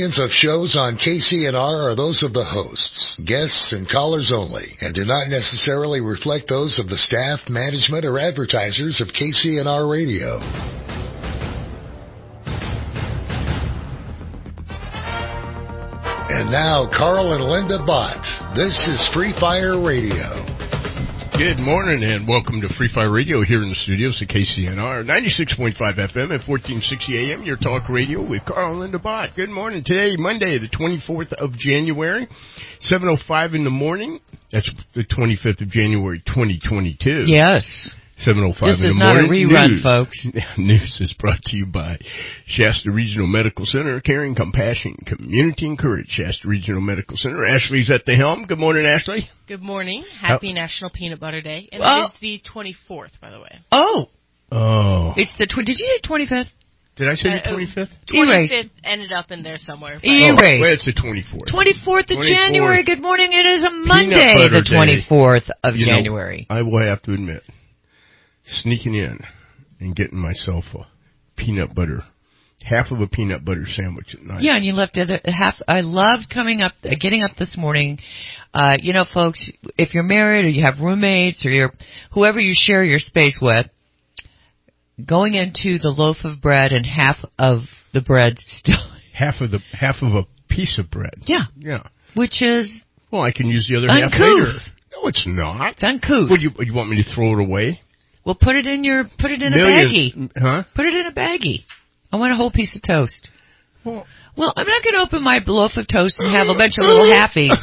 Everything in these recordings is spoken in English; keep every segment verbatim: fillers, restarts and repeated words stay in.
Of shows on K C N R are those of the hosts, guests, and callers only, and do not necessarily reflect those of the staff, management, or advertisers of K C N R Radio. And now, Carl and Linda Bott. This is Free Fire Radio. Good morning and welcome to Free Fire Radio here in the studios at K C N R, ninety-six point five F M at fourteen sixty A M, your talk radio with Carl and Linda Bott. Good morning. Today, Monday, the twenty-fourth of January, seven oh five in the morning. That's the twenty-fifth of January, twenty twenty-two. Yes. seven oh five this in the morning. morning. This is not a rerun, News. folks. News is brought to you by Shasta Regional Medical Center, caring, compassion, community, and courage. Shasta Regional Medical Center. Ashley's at the helm. Good morning, Ashley. Good morning. Happy How- National Peanut Butter Day. And Oh. it is the twenty-fourth, by the way. Oh. Oh. It's the, tw- did you say twenty-fifth? Did I say the Uh, twenty-fifth? twenty-fifth ended up in there somewhere. but- Erase. Oh, well, it's the twenty-fourth. twenty-fourth of twenty-fourth. January. Good morning. It is a Peanut Monday, butter the day. twenty-fourth of You know, January. I will have to admit, sneaking in and getting myself a peanut butter, half of a peanut butter sandwich at night. Yeah, and you left other half. I loved coming up, uh, getting up this morning. Uh, you know, folks, if you're married or you have roommates or you're whoever you share your space with, going into the loaf of bread and half of the bread still, Half of the half of a piece of bread. yeah, Yeah. which is Well, I can use the other half uncouth. later. No, it's not. It's uncouth. Would you you want me to throw it away? Well, put it in your, put it in a Millions- baggie. Huh? Put it in a baggie. I want a whole piece of toast. Well, Well, I'm not going to open my loaf of toast and have a bunch of little halfies.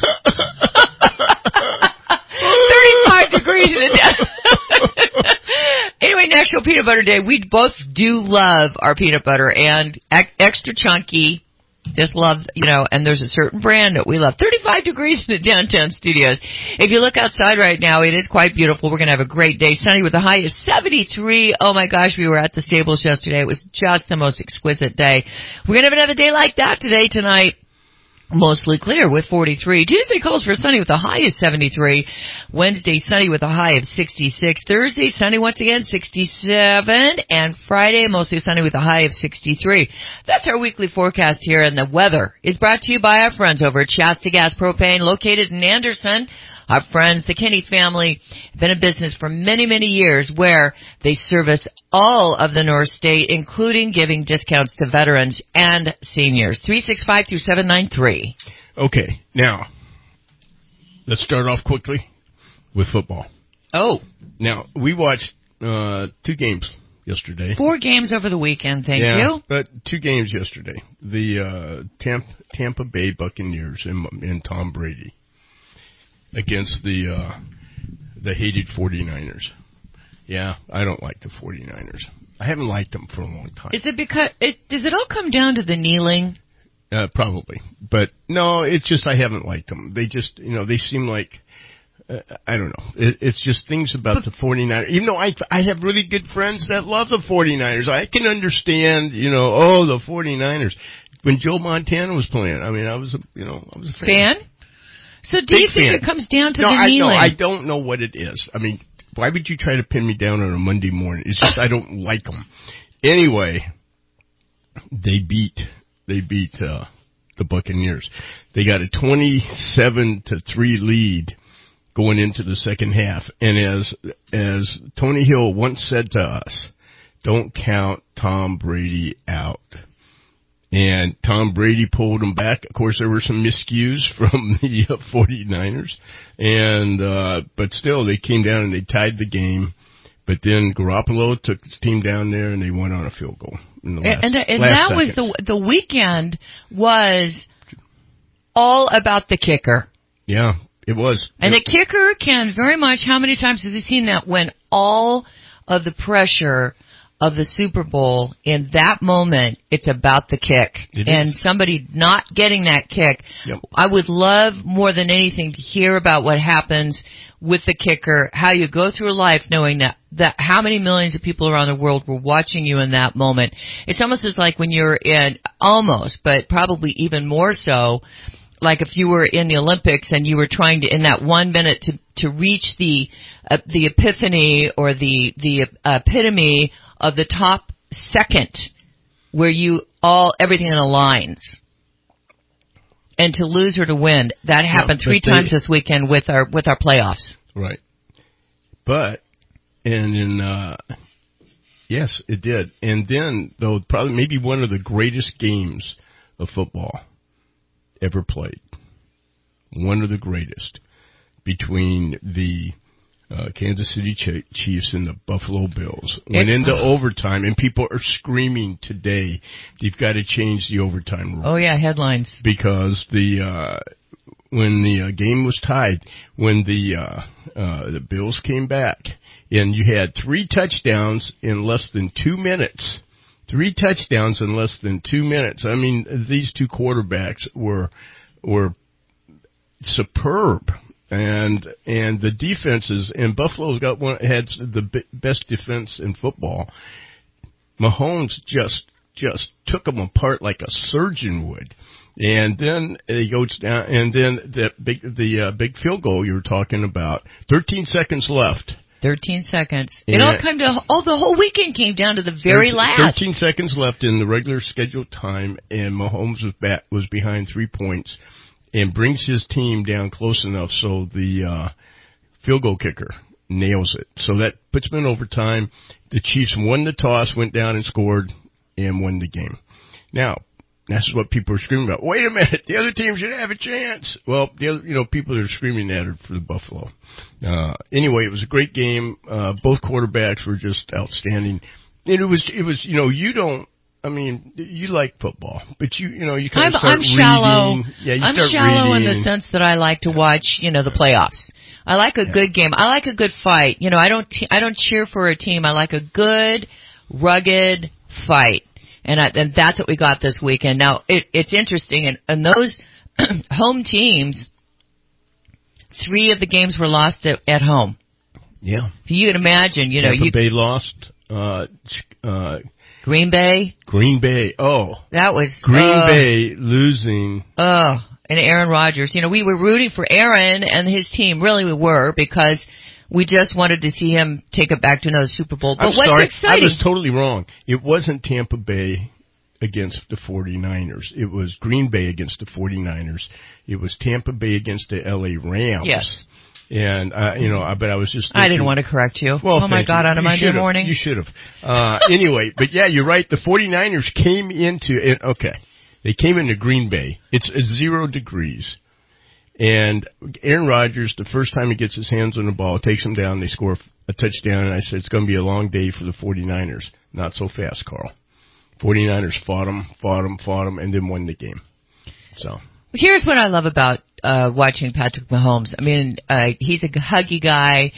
thirty-five degrees in the day. Anyway, National Peanut Butter Day. We both do love our peanut butter and ex- extra chunky. Just love, you know, and there's a certain brand that we love. thirty-five degrees in the downtown studios. If you look outside right now, it is quite beautiful. We're going to have a great day. Sunny with a high of seventy-three. Oh my gosh, we were at the stables yesterday. It was just the most exquisite day. We're going to have another day like that today, tonight. Mostly clear with forty-three. Tuesday calls for sunny with a high of seventy-three. Wednesday sunny with a high of sixty-six. Thursday sunny once again, sixty-seven. And Friday mostly sunny with a high of sixty-three. That's our weekly forecast here, and the weather is brought to you by our friends over at Shasta Gas Propane, located in Anderson. Our friends, the Kinney family, have been in business for many, many years where they service all of the North State, including giving discounts to veterans and seniors. three six five, two seven nine three. okay. Now, let's start off quickly with football. Oh, Now, we watched uh, two games yesterday. four games over the weekend, thank yeah, you. but two games yesterday. The uh, Tampa, Tampa Bay Buccaneers and, and Tom Brady against the uh, the hated forty-niners. Yeah, I don't like the forty-niners. I haven't liked them for a long time. Is it because, it, does it all come down to the kneeling? Uh, probably. But no, it's just I haven't liked them. They just, you know, they seem like, uh, I don't know. It, it's just things about the forty-niners. Even though I, I have really good friends that love the forty-niners. I can understand, you know, oh, the forty-niners. When Joe Montana was playing, I mean, I was, a, you know, I was a fan. Fan? So do Big you think fan. it comes down to no, the I, kneeling? No, I don't know what it is. I mean, why would you try to pin me down on a Monday morning? It's just I don't like them. Anyway, they beat they beat uh, the Buccaneers. They got a twenty-seven to three lead going into the second half. And as as Tony Hill once said to us, don't count Tom Brady out. And Tom Brady pulled them back. Of course, there were some miscues from the uh, forty-niners. And, uh, but still, they came down and they tied the game. But then Garoppolo took his team down there and they went on a field goal. In the last, and and, and last that was seconds. the the weekend was all about the kicker. Yeah, it was. And it, the kicker can very much, how many times has he seen that when all of the pressure of the Super Bowl in that moment, it's about the kick. It and is. somebody not getting that kick. Yep. I would love more than anything to hear about what happens with the kicker, how you go through life knowing that, that how many millions of people around the world were watching you in that moment. It's almost as like when you're in, almost, but probably even more so, like if you were in the Olympics and you were trying to, in that one minute, to to reach the uh, the epiphany or the the epitome of the top second, where you all everything aligns. and to lose or to win. That happened no, three they, times this weekend with our with our playoffs. Right. But and in uh, yes, it did. And then though, probably maybe one of the greatest games of football ever played. One of the greatest between the uh, Kansas City Ch- Chiefs and the Buffalo Bills. Went it, into oh. overtime, and people are screaming today, they've got to change the overtime rule. Oh, yeah, headlines. Because the uh, when the uh, game was tied, when the uh, uh, the Bills came back, and you had three touchdowns in less than two minutes. Three touchdowns in less than two minutes. I mean, these two quarterbacks were were superb, and and the defenses, and Buffalo's got one had the b- best defense in football. Mahomes just just took them apart like a surgeon would, and then he goes down, and then the big the uh, big field goal you were talking about. Thirteen seconds left. Thirteen seconds. It all came to oh, the whole weekend came down to the very last. Thirteen seconds left in the regular scheduled time, and Mahomes was back was behind three points. And brings his team down close enough so the uh, field goal kicker nails it. So that puts them in overtime. The Chiefs won the toss, went down and scored, and won the game. Now, that's what people are screaming about. Wait a minute, the other team should have a chance. Well, the other, you know, people are screaming that are for the Buffalo. Uh, anyway, it was a great game. Uh, both quarterbacks were just outstanding. And it was, it was, you know, you don't. I mean, you like football, but you, you know, you kind I'm, of start I'm shallow. reading. Yeah, you I'm start shallow reading. in the sense that I like to watch, you know, the playoffs. I like a yeah. good game. I like a good fight. You know, I don't, te- I don't cheer for a team. I like a good, rugged fight, and I, and that's what we got this weekend. Now, it, it's interesting, and, and those home teams, three of the games were lost at, at home. Yeah, if you can imagine, you know, Tampa you Bay lost. Uh, uh, Green Bay. Green Bay. Oh, that was Green uh, Bay losing. Oh, and Aaron Rodgers. You know, we were rooting for Aaron and his team. Really, we were, because we just wanted to see him take it back to another Super Bowl. But I'm what's sorry, exciting? I was totally wrong. It wasn't Tampa Bay against the forty-niners. It was Green Bay against the forty-niners. It was Tampa Bay against the L A Rams. Yes. And, uh, you know, I bet I was just thinking, I didn't want to correct you. Well, oh, my God, you. on a you Monday should've. morning? You should have. Uh, anyway, but yeah, you're right. The forty-niners came into it. Okay. They came into Green Bay. It's uh, zero degrees. And Aaron Rodgers, the first time he gets his hands on the ball, takes him down. They score a touchdown. And I said, it's going to be a long day for the forty-niners. Not so fast, Carl. forty-niners fought them, fought them, fought them, and then won the game. So. Here's what I love about uh watching Patrick Mahomes. I mean, uh he's a huggy guy.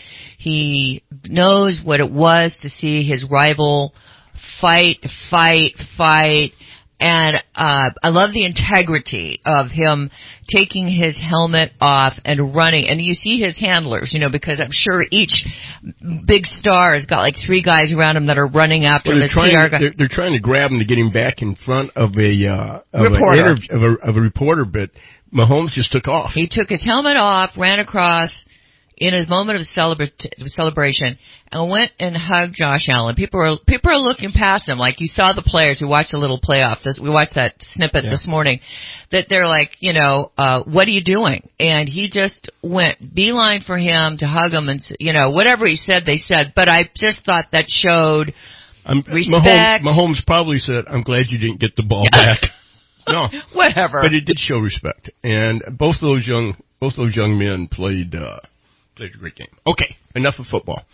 He knows what it was to see his rival fight, fight, fight. And uh I love the integrity of him taking his helmet off and running. And you see his handlers, you know, because I'm sure each big star has got like three guys around him that are running after well, him. They're as trying, P R guy. they're, they're trying to grab him to get him back in front of a uh, of, reporter. An interv- of, a, of a reporter, but Mahomes just took off. He took his helmet off, ran across in his moment of celebra- celebration, and went and hugged Josh Allen. People are people are looking past him, like you saw the players who watched the little playoff. This, we watched that snippet yeah. this morning. That they're like, you know, uh, what are you doing? And he just went beeline for him to hug him, and you know, whatever he said, they said. But I just thought that showed I'm, respect. Mahomes, Mahomes probably said, "I'm glad you didn't get the ball back." No, whatever. But it did show respect, and both those young both those young men played uh, played a great game. Okay, enough of football.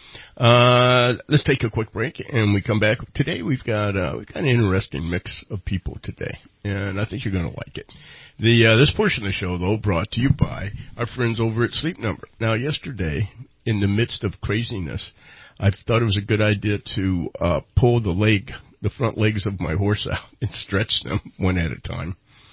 Uh, let's take a quick break, and we come back. Today we've got uh, we've got an interesting mix of people today, and I think you're going to like it. The uh, this portion of the show, though, brought to you by our friends over at Sleep Number. Now, yesterday, in the midst of craziness, I thought it was a good idea to uh, pull the leg. the front legs of my horse out and stretch them one at a time.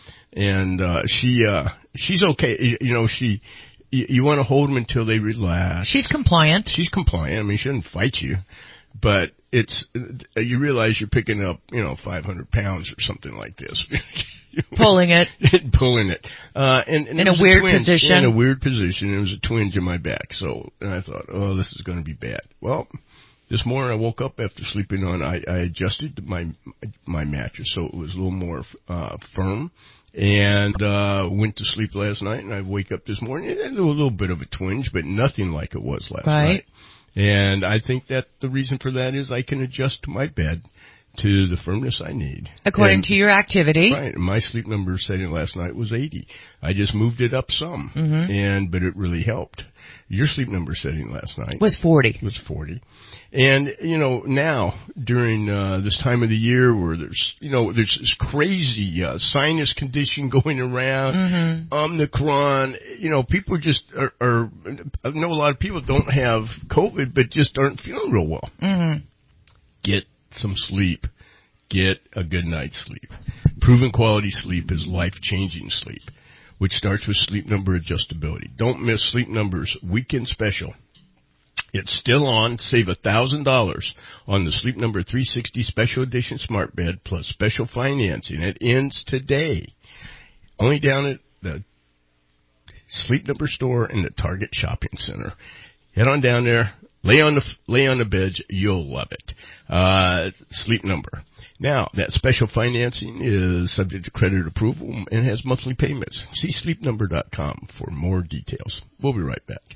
And, uh, she, uh, she's okay. You, you know, she, you, you want to hold them until they relax. She's compliant. She's compliant. I mean, she doesn't fight you, but it's, you realize you're picking up, you know, five hundred pounds or something like this. Pulling it. Pulling it. Uh, and, and in a weird a position. In a weird position. It was a twinge in my back. So, and I thought, oh, this is going to be bad. Well, this morning I woke up after sleeping on, I, I adjusted my my mattress so it was a little more uh, firm, And uh went to sleep last night, and I wake up this morning, and a little bit of a twinge, but nothing like it was last right. night. And I think that the reason for that is I can adjust to my bed to the firmness I need. According and, to your activity. Right. My sleep number setting last night was eighty. I just moved it up some, mm-hmm. and but it really helped. Your sleep number setting last night was forty. Was forty. And, you know, now, during uh, this time of the year where there's, you know, there's this crazy uh, sinus condition going around, mm-hmm. Omicron, you know, people just are, are, I know a lot of people don't have COVID, but just aren't feeling real well. Mm-hmm. Get some sleep. Get a good night's sleep. Proven quality sleep is life-changing sleep, which starts with Sleep Number adjustability. Don't miss Sleep Number's weekend special. It's still on. Save one thousand dollars on the Sleep Number three sixty Special Edition Smart Bed plus special financing. It ends today. Only down at the Sleep Number store in the Target Shopping Center. Head on down there. Lay on the lay on the bed. You'll love it. Uh, Sleep Number. Now, that special financing is subject to credit approval and has monthly payments. See sleep number dot com for more details. We'll be right back.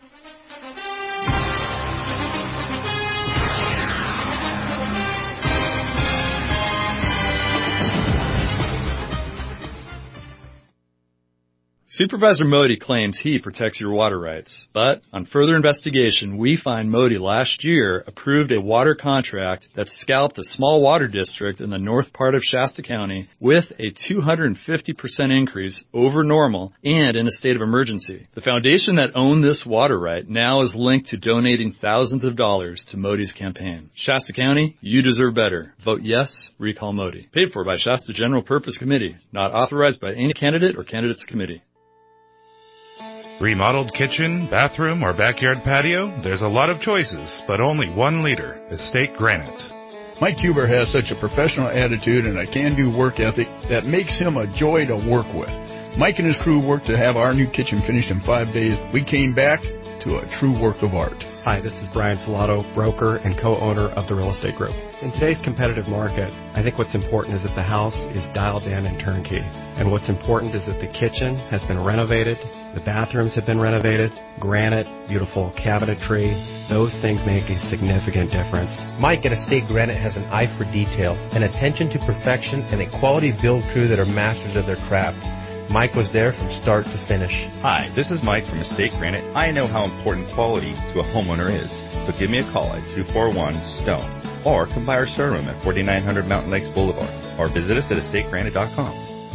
Supervisor Modi claims he protects your water rights, but on further investigation, we find Modi last year approved a water contract that scalped a small water district in the north part of Shasta County with a two hundred fifty percent increase over normal and in a state of emergency. The foundation that owned this water right now is linked to donating thousands of dollars to Modi's campaign. Shasta County, you deserve better. Vote yes, recall Modi. Paid for by Shasta General Purpose Committee, not authorized by any candidate or candidates committee. Remodeled kitchen, bathroom, or backyard patio? There's a lot of choices, but only one leader, Estate Granite. Mike Huber has such a professional attitude and a can-do work ethic that makes him a joy to work with. Mike and his crew worked to have our new kitchen finished in five days. We came back to a true work of art. Hi, this is Brian Filato, broker and co-owner of the Real Estate Group. In today's competitive market, I think what's important is that the house is dialed in and turnkey. And what's important is that the kitchen has been renovated, the bathrooms have been renovated, granite, beautiful cabinetry. Those things make a significant difference. Mike at Estate Granite has an eye for detail, an attention to perfection, and a quality build crew that are masters of their craft. Mike was there from start to finish. Hi, this is Mike from Estate Granite. I know how important quality to a homeowner is, so give me a call at two four one STONE or come by our showroom at forty-nine hundred Mountain Lakes Boulevard or visit us at estate granite dot com.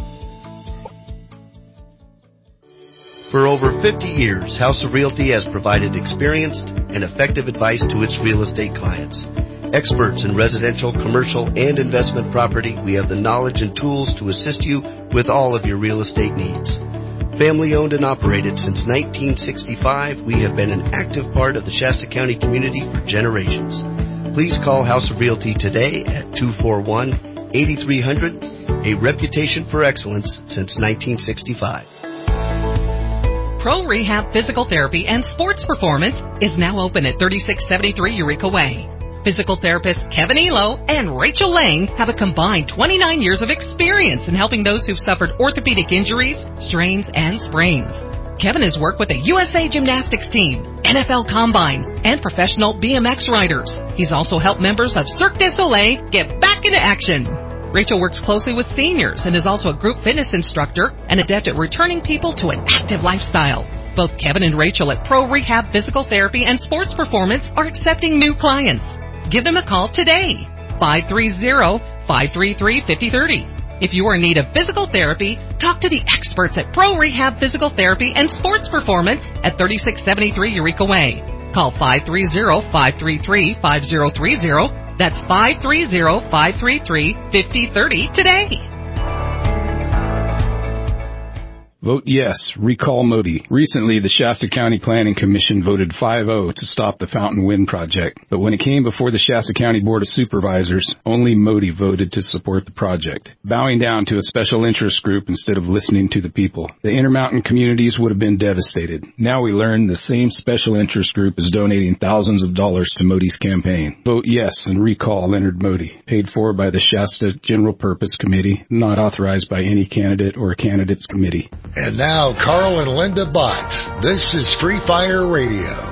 For over fifty years, House of Realty has provided experienced and effective advice to its real estate clients. Experts in residential, commercial, and investment property, we have the knowledge and tools to assist you with all of your real estate needs. Family owned and operated since nineteen sixty-five, we have been an active part of the Shasta County community for generations. Please call House of Realty today at two four one, eight three zero zero, a reputation for excellence since nineteen sixty-five. Pro Rehab Physical Therapy and Sports Performance is now open at thirty-six seventy-three Eureka Way. Physical therapists Kevin Elo and Rachel Lang have a combined twenty-nine years of experience in helping those who've suffered orthopedic injuries, strains, and sprains. Kevin has worked with the U S A Gymnastics team, N F L Combine, and professional B M X riders. He's also helped members of Cirque du Soleil get back into action. Rachel works closely with seniors and is also a group fitness instructor and adept at returning people to an active lifestyle. Both Kevin and Rachel at Pro Rehab Physical Therapy and Sports Performance are accepting new clients. Give them a call today, five three zero, five three three, five zero three zero. If you are in need of physical therapy, talk to the experts at Pro Rehab Physical Therapy and Sports Performance at thirty-six seventy-three Eureka Way. Call five three zero, five three three, five zero three zero. That's five three zero, five three three, five zero three zero today. Vote yes. Recall Modi. Recently, the Shasta County Planning Commission voted five oh to stop the Fountain Wind project. But when it came before the Shasta County Board of Supervisors, only Modi voted to support the project, bowing down to a special interest group instead of listening to the people. The Intermountain communities would have been devastated. Now we learn the same special interest group is donating thousands of dollars to Modi's campaign. Vote yes and recall Leonard Modi. Paid for by the Shasta General Purpose Committee, not authorized by any candidate or candidates committee. And now, Carl and Linda Bott. This is Free Fire Radio.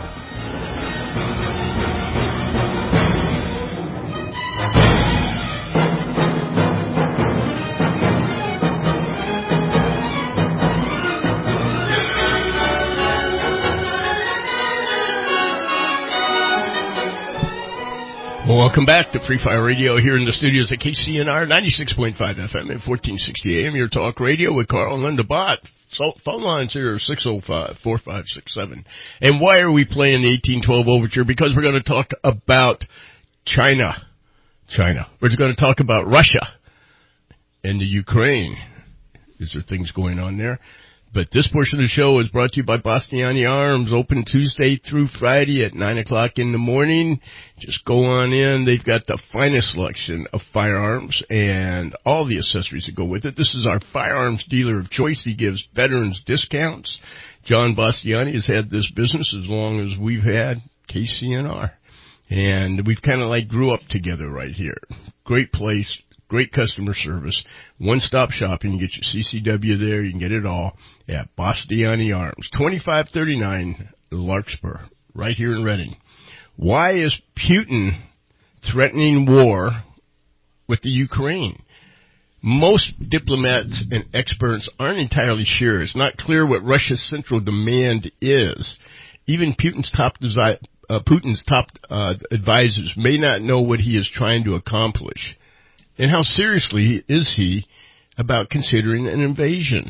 Well, welcome back to Free Fire Radio here in the studios at K C N R ninety-six point five F M and fourteen sixty A M, your talk radio with Carl and Linda Bott. So, phone lines here are six oh five, four five six seven. And why are we playing the eighteen twelve Overture? Because we're going to talk about China. China. We're going to talk about Russia and the Ukraine. Is there things going on there? But this portion of the show is brought to you by Bastiani Arms, open Tuesday through Friday at nine o'clock in the morning. Just go on in. They've got the finest selection of firearms and all the accessories that go with it. This is our firearms dealer of choice. He gives veterans discounts. John Bastiani has had this business as long as we've had K C N R. And we've kind of like grew up together right here. Great place. Great customer service. One-stop shopping. You get your C C W there. You can get it all at Bastiani Arms. twenty-five thirty-nine Larkspur, right here in Reading. Why is Putin threatening war with the Ukraine? Most diplomats and experts aren't entirely sure. It's not clear what Russia's central demand is. Even Putin's top, desi- uh, Putin's top uh, advisors may not know what he is trying to accomplish. And how seriously is he about considering an invasion?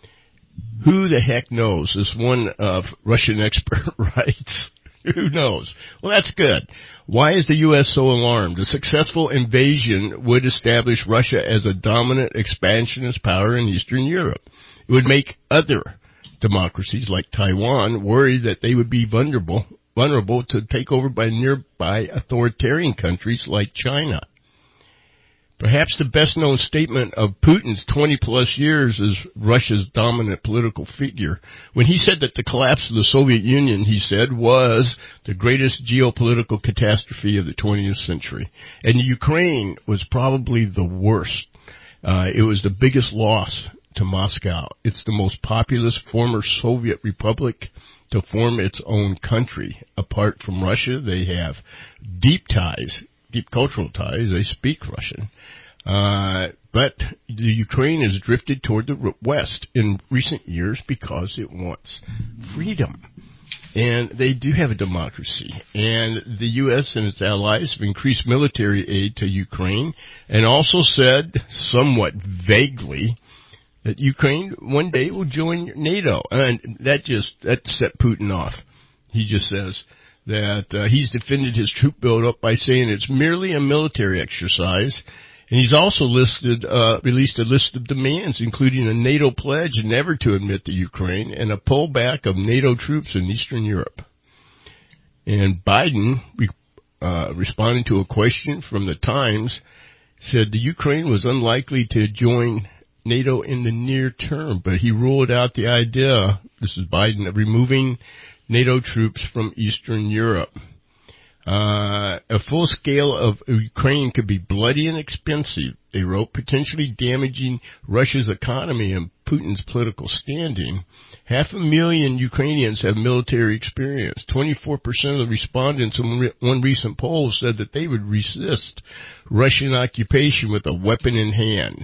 Who the heck knows? This one uh, Russian expert writes. Who knows? Well, that's good. Why is the U S so alarmed? A successful invasion would establish Russia as a dominant expansionist power in Eastern Europe. It would make other democracies like Taiwan worry that they would be vulnerable, vulnerable to take over by nearby authoritarian countries like China. Perhaps the best-known statement of Putin's twenty-plus years as Russia's dominant political figure. When he said that the collapse of the Soviet Union, he said, was the greatest geopolitical catastrophe of the twentieth century. And Ukraine was probably the worst. Uh, it was the biggest loss to Moscow. It's the most populous former Soviet republic to form its own country. Apart from Russia, they have deep ties, deep cultural ties. They speak Russian. Uh, but the Ukraine has drifted toward the west in recent years because it wants freedom. And they do have a democracy. And the U S and its allies have increased military aid to Ukraine and also said, somewhat vaguely, that Ukraine one day will join NATO. And that just, that set Putin off. He just says that uh, he's defended his troop buildup by saying it's merely a military exercise. And he's also listed, uh, released a list of demands, including a NATO pledge never to admit the Ukraine and a pullback of NATO troops in Eastern Europe. And Biden, uh, responding to a question from the Times, said the Ukraine was unlikely to join NATO in the near term, but he ruled out the idea, this is Biden, of removing NATO troops from Eastern Europe. Uh, a full scale of Ukraine could be bloody and expensive, they wrote, potentially damaging Russia's economy and Putin's political standing. Half a million Ukrainians have military experience. twenty-four percent of the respondents in one recent poll said that they would resist Russian occupation with a weapon in hand.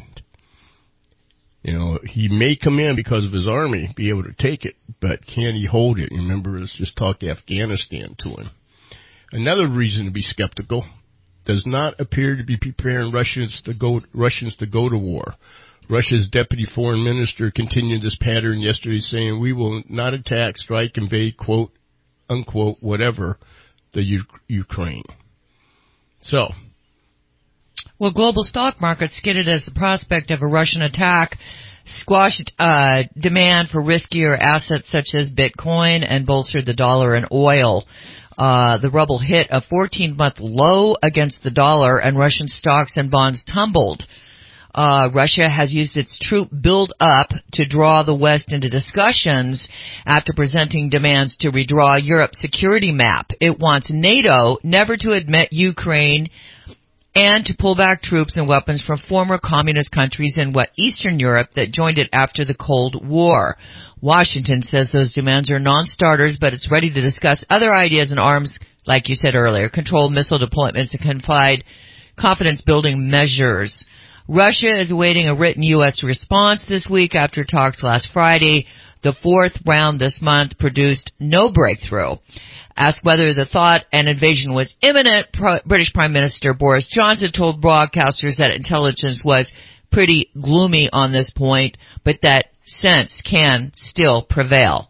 You know, he may come in because of his army, be able to take it, but can he hold it? Remember, let's just talk Afghanistan to him. Another reason to be skeptical, does not appear to be preparing Russians to go, Russians to go to war. Russia's deputy foreign minister continued this pattern yesterday, saying, we will not attack, strike, invade, quote, unquote, whatever, the U- Ukraine. So. Well, global stock markets skidded as the prospect of a Russian attack squashed uh, demand for riskier assets such as Bitcoin and bolstered the dollar and oil. Uh, the ruble hit a fourteen-month low against the dollar, and Russian stocks and bonds tumbled. Uh, Russia has used its troop build-up to draw the West into discussions after presenting demands to redraw Europe's security map. It wants NATO never to admit Ukraine and to pull back troops and weapons from former communist countries in what Eastern Europe that joined it after the Cold War. Washington says those demands are non-starters, but it's ready to discuss other ideas and arms, like you said earlier, controlled missile deployments and confide confidence-building measures. Russia is awaiting a written U S response this week after talks last Friday. The fourth round this month produced no breakthrough. Asked whether the thought an invasion was imminent, Pro- British Prime Minister Boris Johnson told broadcasters that intelligence was pretty gloomy on this point, but that sense can still prevail.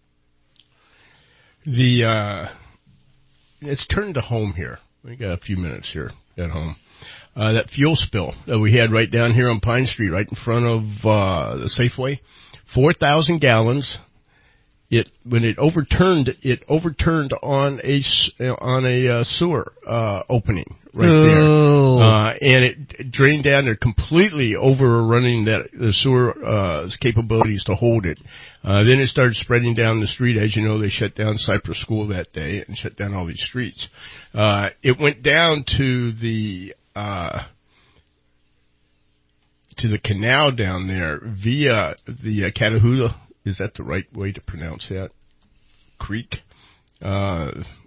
The uh, it's turned to home here. We got a few minutes here at home. Uh, that fuel spill that we had right down here on Pine Street, right in front of uh, the Safeway, four thousand gallons. It when it overturned, it overturned on a on a uh, sewer uh, opening right Ooh. there, uh, and it drained down there completely, overrunning that the sewer's uh, capabilities to hold it. Uh, then it started spreading down the street. As you know, they shut down Cypress School that day and shut down all these streets. Uh, it went down to the uh, to the canal down there via the uh, Catahoula. Is that the right way to pronounce that? Creek. Uh,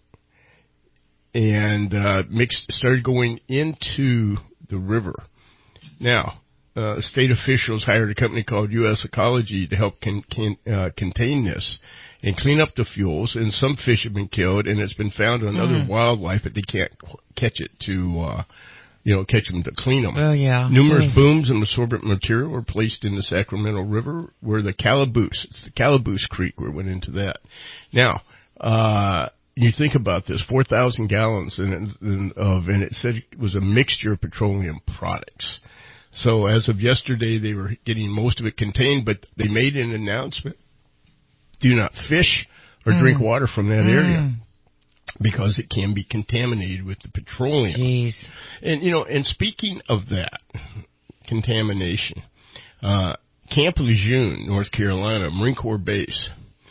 and, uh, mixed, started going into the river. Now, uh, state officials hired a company called U S Ecology to help can, can, uh, contain this and clean up the fuels, and some fish have been killed, and it's been found on mm. other wildlife, but they can't catch it to, uh, you know, catch them to clean them. Oh, yeah. Numerous mm. booms and absorbent material were placed in the Sacramento River where the Calaboose, it's the Calaboose Creek where it went into that. Now, uh, you think about this, four thousand gallons in, in, of, and it said it was a mixture of petroleum products. So as of yesterday, they were getting most of it contained, but they made an announcement. Do not fish or mm. drink water from that mm. area, because it can be contaminated with the petroleum. Jeez. And, you know, and speaking of that contamination, uh, Camp Lejeune, North Carolina, Marine Corps base,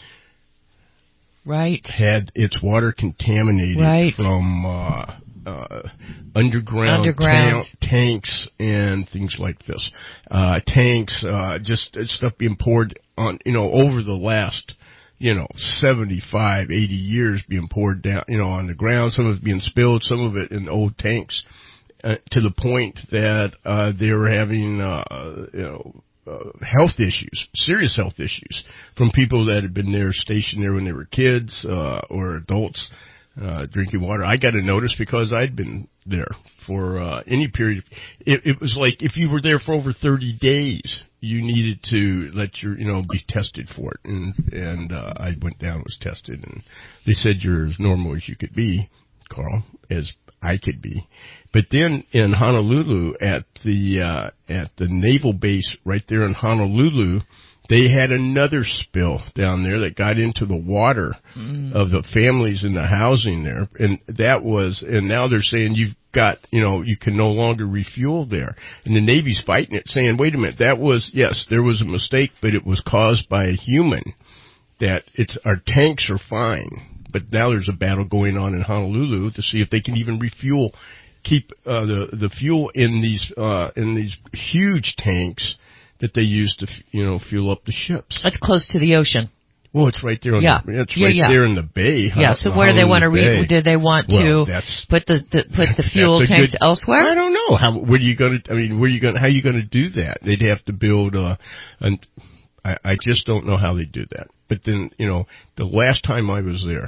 right, had its water contaminated right. from uh, uh, underground, underground. Ta- tanks and things like this. Uh, tanks, uh, just stuff being poured on, you know, over the last, you know, seventy-five, eighty years being poured down, you know, on the ground. Some of it being spilled, some of it in old tanks, uh, to the point that, uh, they were having, uh, you know, uh, health issues, serious health issues from people that had been there, stationed there when they were kids, uh, or adults, uh, drinking water. I got a notice because I'd been there for, uh, any period. It, it was like if you were there for over thirty days, you needed to let your, you know, be tested for it. And, and, uh, I went down, was tested, and they said you're as normal as you could be, Carl, as I could be. But then in Honolulu at the, uh, at the naval base right there in Honolulu, they had another spill down there that got into the water mm. of the families in the housing there. And that was, and now they're saying you've got, you know, you can no longer refuel there. And the Navy's fighting it, saying, wait a minute, that was, yes, there was a mistake, but it was caused by a human. That it's, our tanks are fine. But now there's a battle going on in Honolulu to see if they can even refuel, keep, uh, the, the fuel in these, uh, in these huge tanks that they use to, you know, fuel up the ships. That's close to the ocean. Well, it's right there on yeah. the, it's yeah, right yeah. there in the bay. Yeah, so where do they want to re- do they want well, to that's, put the, the put the fuel tanks good, elsewhere? I don't know. How where are you going to I mean, where are you going how are you going to do that? They'd have to build uh an I I just don't know how they do that. But then, you know, the last time I was there,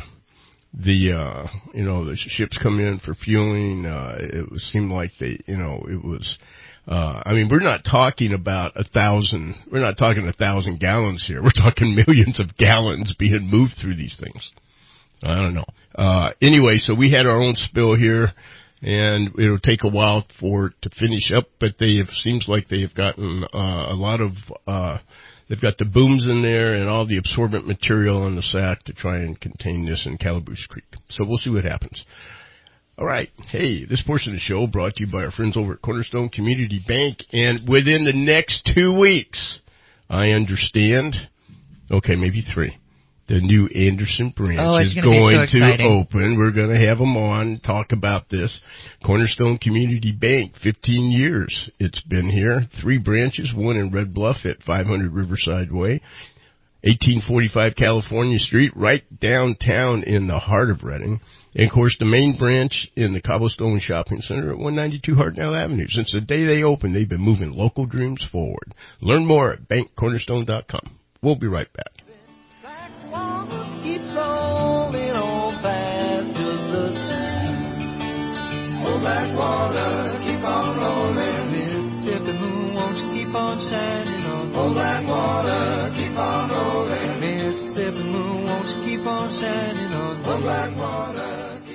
the uh you know, the ships come in for fueling, uh it was, seemed like they, you know, it was Uh, I mean, we're not talking about a thousand, we're not talking a thousand gallons here. We're talking millions of gallons being moved through these things. I don't know. Uh, anyway, so we had our own spill here. and it'll take a while for it to finish up, but they have, seems like they have gotten uh, a lot of, uh, they've got the booms in there and all the absorbent material on the sack to try and contain this in Calaboose Creek. So we'll see what happens. All right. Hey, this portion of the show brought to you by our friends over at Cornerstone Community Bank. And within the next two weeks, I understand, okay, maybe three, the new Anderson branch oh, is going so to open. We're going to have them on, talk about this. Cornerstone Community Bank, fifteen years it's been here. Three branches, one in Red Bluff at five hundred Riverside Way, eighteen forty-five California Street, right downtown in the heart of Redding. And, of course, the main branch in the Cobblestone Shopping Center at one ninety-two Hartnell Avenue. Since the day they opened, they've been moving local dreams forward. Learn more at bank cornerstone dot com. We'll be right back. Keep rolling on fast, just the same. Old black water, keep on rolling. Mississippi moon, won't you keep on shining on? Old black water, keep on rolling. Mississippi moon, won't you keep on shining on? Old black water.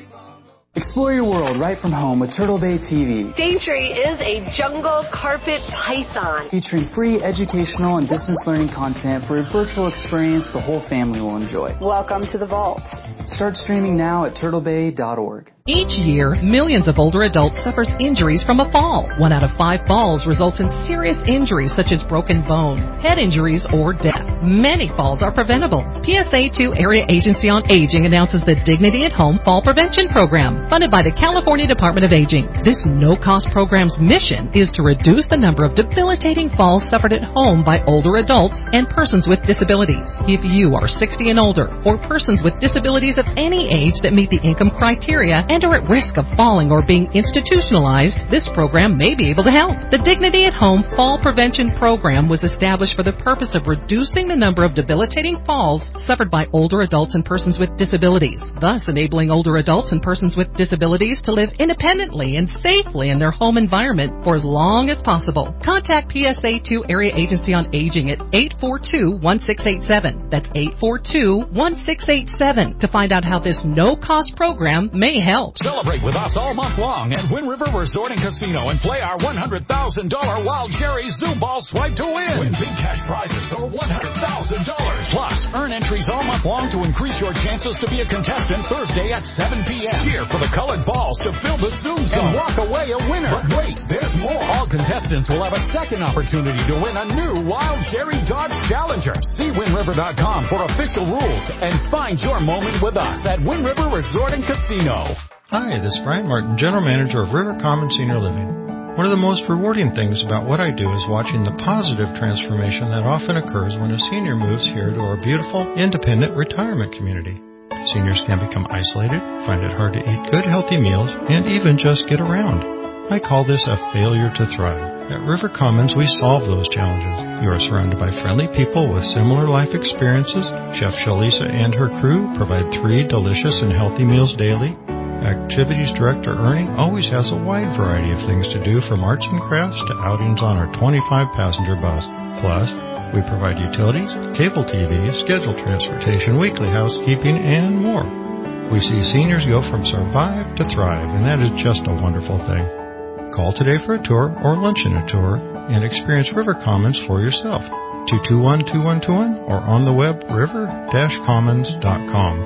Explore your world right from home with Turtle Bay T V. Daintree is a jungle carpet python. Featuring free educational and distance learning content for a virtual experience the whole family will enjoy. Welcome to the vault. Start streaming now at turtle bay dot org. Each year, millions of older adults suffer injuries from a fall. One out of five falls results in serious injuries such as broken bone, head injuries, or death. Many falls are preventable. P S A two Area Agency on Aging announces the Dignity at Home Fall Prevention Program, funded by the California Department of Aging. This no-cost program's mission is to reduce the number of debilitating falls suffered at home by older adults and persons with disabilities. If you are sixty and older, or persons with disabilities of any age that meet the income criteria and are at risk of falling or being institutionalized, this program may be able to help. The Dignity at Home Fall Prevention Program was established for the purpose of reducing the number of debilitating falls suffered by older adults and persons with disabilities, thus enabling older adults and persons with disabilities to live independently and safely in their home environment for as long as possible. Contact P S A two Area Agency on Aging at eight four two, one six eight seven. That's eight four two, one six eight seven to find out how this no-cost program may help. Celebrate with us all month long at Wind River Resort and Casino and play our one hundred thousand dollars Wild Cherry Zoo Ball Swipe to win. Win big cash prizes over one hundred thousand dollars. Plus, earn entries all month long to increase your chances to be a contestant Thursday at seven p.m. Cheer for the colored balls to fill the Zoom zone and walk away a winner. But wait, there's more. All contestants will have a second opportunity to win a new Wild Cherry Dodge Challenger. See wind river dot com for official rules and find your moment with us at Wind River Resort and Casino. Hi, this is Brian Martin, General Manager of River Commons Senior Living. One of the most rewarding things about what I do is watching the positive transformation that often occurs when a senior moves here to our beautiful, independent retirement community. Seniors can become isolated, find it hard to eat good, healthy meals, and even just get around. I call this a failure to thrive. At River Commons, we solve those challenges. You are surrounded by friendly people with similar life experiences. Chef Shalisa and her crew provide three delicious and healthy meals daily. Activities Director Ernie always has a wide variety of things to do, from arts and crafts to outings on our twenty-five passenger bus. Plus, we provide utilities, cable T V, scheduled transportation, weekly housekeeping, and more. We see seniors go from survive to thrive, and that is just a wonderful thing. Call today for a tour or lunch in a tour and experience River Commons for yourself. two two one, two one two one or on the web river dash commons dot com.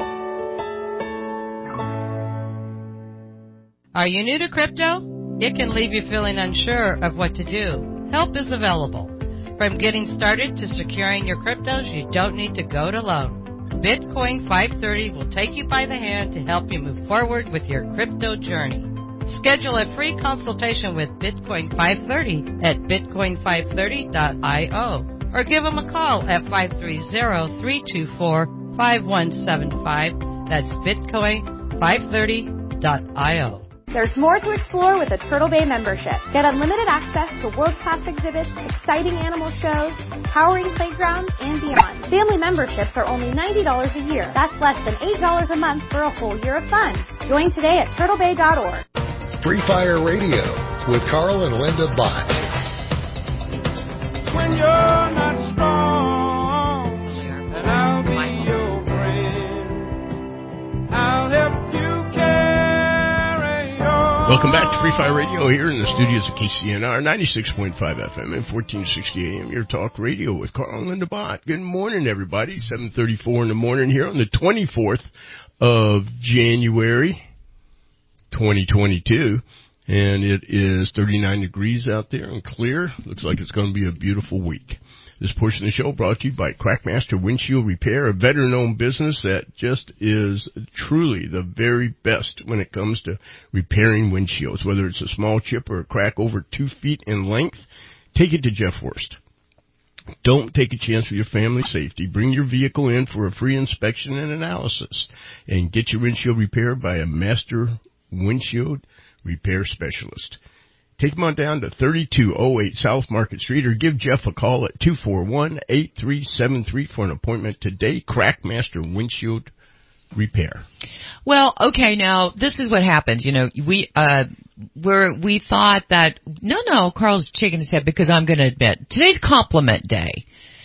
Are you new to crypto? It can leave you feeling unsure of what to do. Help is available. From getting started to securing your cryptos, you don't need to go it alone. Bitcoin five thirty will take you by the hand to help you move forward with your crypto journey. Schedule a free consultation with Bitcoin five thirty at bitcoin five thirty dot io or give them a call at five three zero, three two four, five one seven five. That's bitcoin five thirty dot io. There's more to explore with a Turtle Bay membership. Get unlimited access to world-class exhibits, exciting animal shows, empowering playgrounds, and beyond. Family memberships are only ninety dollars a year. That's less than eight dollars a month for a whole year of fun. Join today at turtle bay dot org. Free Fire Radio with Carl and Linda Bott. When you're not strong, and I'll be your friend. I'll help you carry your Welcome back to Free Fire Radio here in the studios of K C N R, ninety-six point five F M and fourteen sixty A M, your talk radio with Carl and Linda Bott. Good morning, everybody. seven thirty-four in the morning here on the twenty-fourth of January, twenty twenty-two. And it is thirty-nine degrees out there and clear. Looks like it's going to be a beautiful week. This portion of the show brought to you by Crackmaster Windshield Repair, a veteran-owned business that just is truly the very best when it comes to repairing windshields. Whether it's a small chip or a crack over two feet in length, take it to Jeff Worst. Don't take a chance with your family's safety. Bring your vehicle in for a free inspection and analysis, and get your windshield repaired by a master windshield repair specialist. Take them on down to thirty-two oh eight South Market Street, or give Jeff a call at two four one, eight three seven three for an appointment today. Crackmaster Windshield Repair. Well, okay, now this is what happens. You know, we uh, we're we thought that no, no, Carl's shaking his head because I'm going to admit today's compliment day,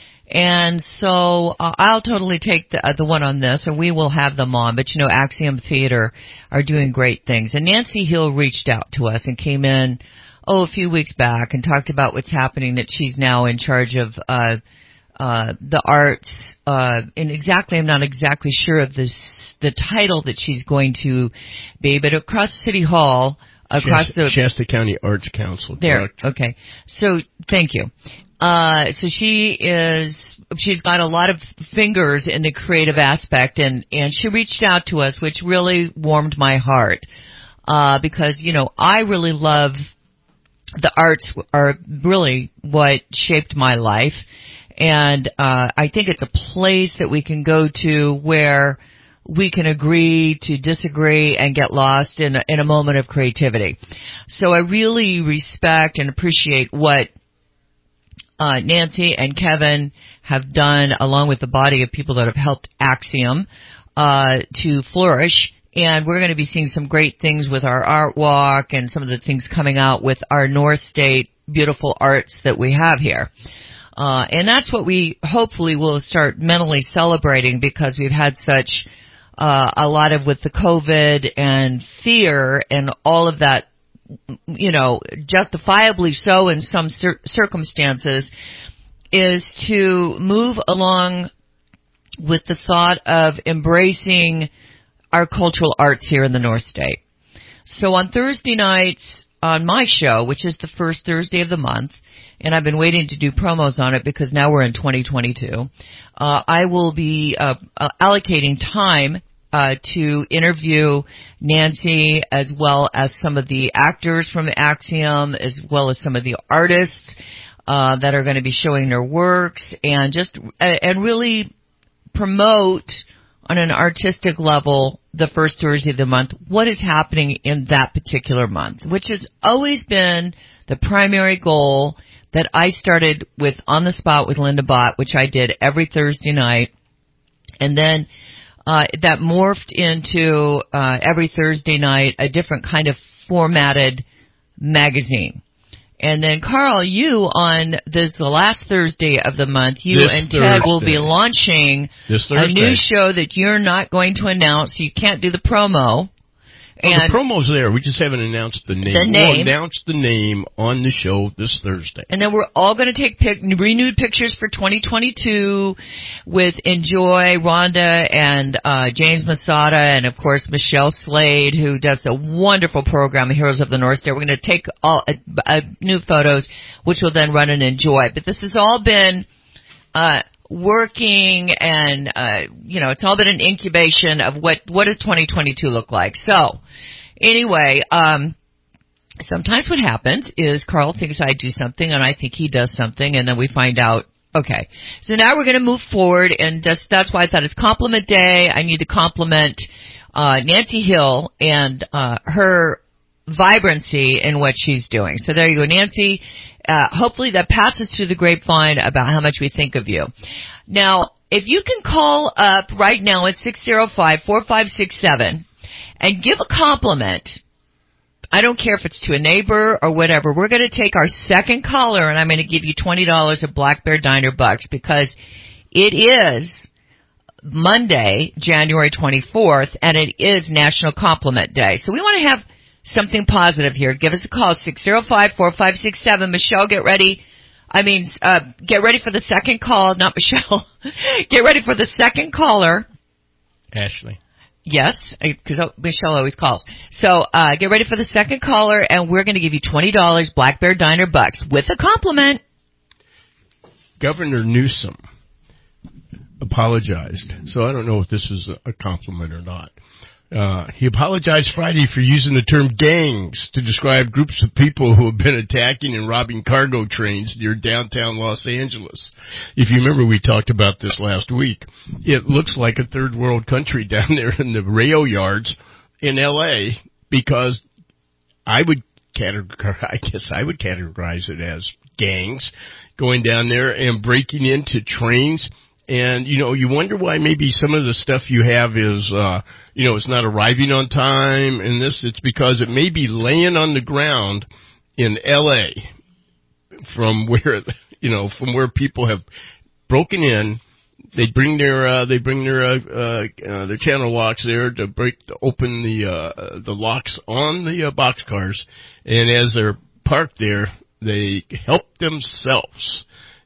and so uh, I'll totally take the uh, the one on this, and we will have them on. But you know, Axiom Theater are doing great things, and Nancy Hill reached out to us and came in. Oh, a few weeks back and talked about what's happening, that she's now in charge of uh uh the arts, uh and exactly, I'm not exactly sure of this, the title that she's going to be, but across City Hall, across Shasta, the... Shasta County Arts Council. There, correct? Okay. So, thank you. Uh, so she is, she's got a lot of fingers in the creative aspect, and, and she reached out to us, which really warmed my heart, uh, because, you know, I really love... The arts are really what shaped my life, and uh I think it's a place that we can go to where we can agree to disagree and get lost in a, in a moment of creativity. So I really respect and appreciate what uh Nancy and Kevin have done, along with the body of people that have helped Axiom uh to flourish. And we're going to be seeing some great things with our art walk and some of the things coming out with our North State beautiful arts that we have here. Uh, and that's what we hopefully will start mentally celebrating, because we've had such uh, a lot of, with the COVID and fear and all of that, you know, justifiably so in some cir- circumstances, is to move along with the thought of embracing our cultural arts here in the North State. So on Thursday nights on my show, which is the first Thursday of the month, and I've been waiting to do promos on it because now we're in twenty twenty-two, uh, I will be uh, uh, allocating time uh, to interview Nancy, as well as some of the actors from Axiom, as well as some of the artists uh, that are going to be showing their works, and just uh, and really promote on an artistic level the first Thursday of the month what is happening in that particular month, which has always been the primary goal that I started with On the Spot with Linda Bott, which I did every Thursday night, and then uh that morphed into uh every Thursday night a different kind of formatted magazine. And then, Carl, you on this the last Thursday of the month, you this and Thursday. Ted will be launching a new show that you're not going to announce. So you can't do the promo. Well, And the promo's there. We just haven't announced the name. The name. We'll announce the name on the show this Thursday. And then we're all going to take pic- renewed pictures for twenty twenty-two with Enjoy, Rhonda, and uh James Masada, and of course Michelle Slade, who does a wonderful program, Heroes of the North State. We're going to take all uh, uh, new photos, which will then run in Enjoy. But this has all been uh working, and uh you know, it's all been an incubation of what what does twenty twenty-two look like. So anyway, um sometimes what happens is Carl thinks I do something and I think he does something, and then we find out, okay, so now we're going to move forward, and that's, that's why I thought it's compliment day. I need to compliment uh Nancy Hill and uh her vibrancy in what she's doing. So there you go, Nancy. Uh, hopefully that passes through the grapevine about how much we think of you. Now, if you can call up right now at six oh five, four five six seven and give a compliment, I don't care if it's to a neighbor or whatever, we're going to take our second caller, and I'm going to give you twenty dollars of Black Bear Diner bucks, because it is Monday, January twenty-fourth, and it is National Compliment Day. So we want to have something positive here. Give us a call, six oh five, four five six seven. Michelle, get ready. I mean, uh, get ready for the second call, not Michelle. Get ready for the second caller. Ashley. Yes, because Michelle always calls. So uh, get ready for the second caller, and we're going to give you twenty dollars Black Bear Diner bucks with a compliment. Governor Newsom apologized. So I don't know if this is a compliment or not. Uh, he apologized Friday for using the term gangs to describe groups of people who have been attacking and robbing cargo trains near downtown Los Angeles. If you remember, we talked about this last week. It looks like a third world country down there in the rail yards in L A because I would categorize, I guess I would categorize it as gangs going down there and breaking into trains. And, you know, you wonder why maybe some of the stuff you have is, uh, you know, it's not arriving on time and this, it's because it may be laying on the ground in L A from where, you know, from where people have broken in. They bring their, uh, they bring their, uh, uh, uh their channel locks there to break, to open the, uh, the locks on the uh, boxcars. And as they're parked there, they help themselves.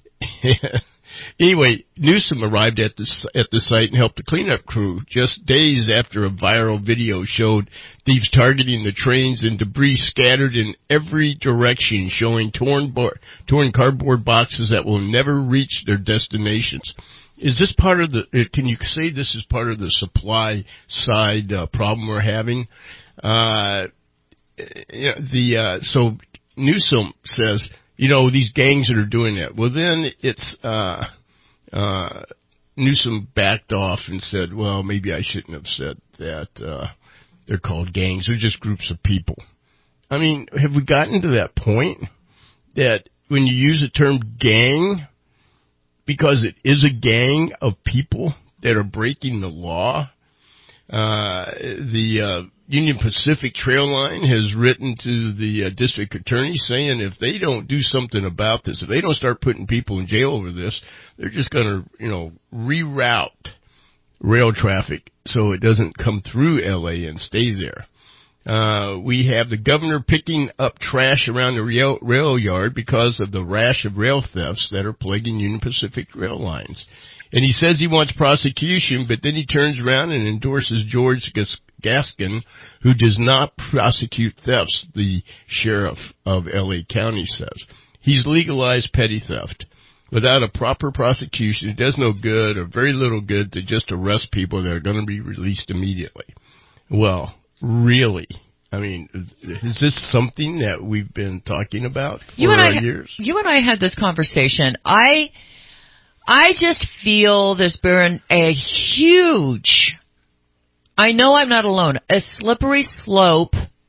Anyway, Newsom arrived at the, at the site and helped the cleanup crew just days after a viral video showed thieves targeting the trains and debris scattered in every direction, showing torn, bar, torn cardboard boxes that will never reach their destinations. Is this part of the, can you say this is part of the supply side uh, problem we're having? Uh, you know, the, uh, so Newsom says, you know, these gangs that are doing that. Well, then it's, uh, uh, Newsom backed off and said, well, maybe I shouldn't have said that, uh, they're called gangs. They're just groups of people. I mean, have we gotten to that point that when you use the term gang, because it is a gang of people that are breaking the law, uh, the, uh, Union Pacific Trail Line has written to the uh, district attorney saying if they don't do something about this, if they don't start putting people in jail over this, they're just going to, you know, reroute rail traffic so it doesn't come through L A and stay there. Uh, we have the governor picking up trash around the rail, rail yard because of the rash of rail thefts that are plaguing Union Pacific rail lines. And he says he wants prosecution, but then he turns around and endorses George Gas- Gaskin, who does not prosecute thefts, the sheriff of L A County says. He's legalized petty theft. Without a proper prosecution, it does no good or very little good to just arrest people that are going to be released immediately. Well, really? I mean, is this something that we've been talking about for you and I, years? You and I had this conversation. I, I just feel there's been a huge, I know I'm not alone, a slippery slope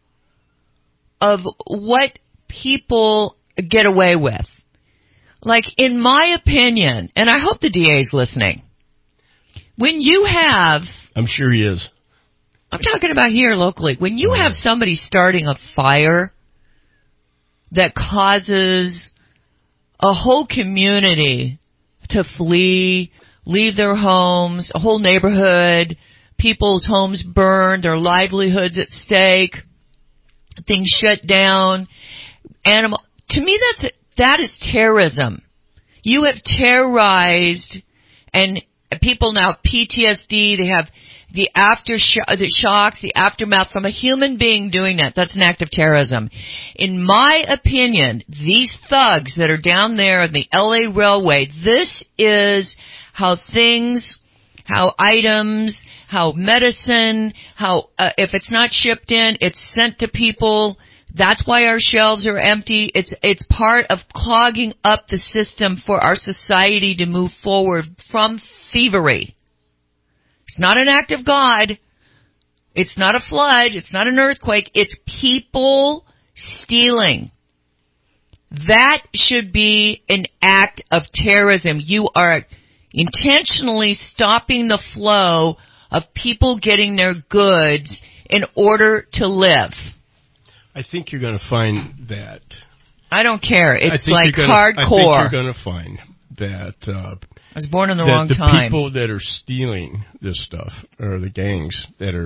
of what people get away with. Like, in my opinion, and I hope the D A is listening, when you have... I'm sure he is. I'm talking about here locally. When you have somebody starting a fire that causes a whole community to flee, leave their homes, a whole neighborhood, people's homes burned, their livelihoods at stake, things shut down, animal, to me that's, that is terrorism. You have terrorized, and people now have P T S D, they have the after the shocks, the aftermath from a human being doing that. That's an act of terrorism. In my opinion, these thugs that are down there in the L A Railway, this is how things, how items, how medicine, how uh, if it's not shipped in, it's sent to people. That's why our shelves are empty. It's it's part of clogging up the system for our society to move forward from thievery. It's not an act of God. It's not a flood. It's not an earthquake. It's people stealing. That should be an act of terrorism. You are intentionally stopping the flow of people getting their goods in order to live. I think you're going to find that. I don't care. It's like gonna, hardcore. I think you're going to find that... Uh, I was born in the that wrong the time. The people that are stealing this stuff are the gangs that are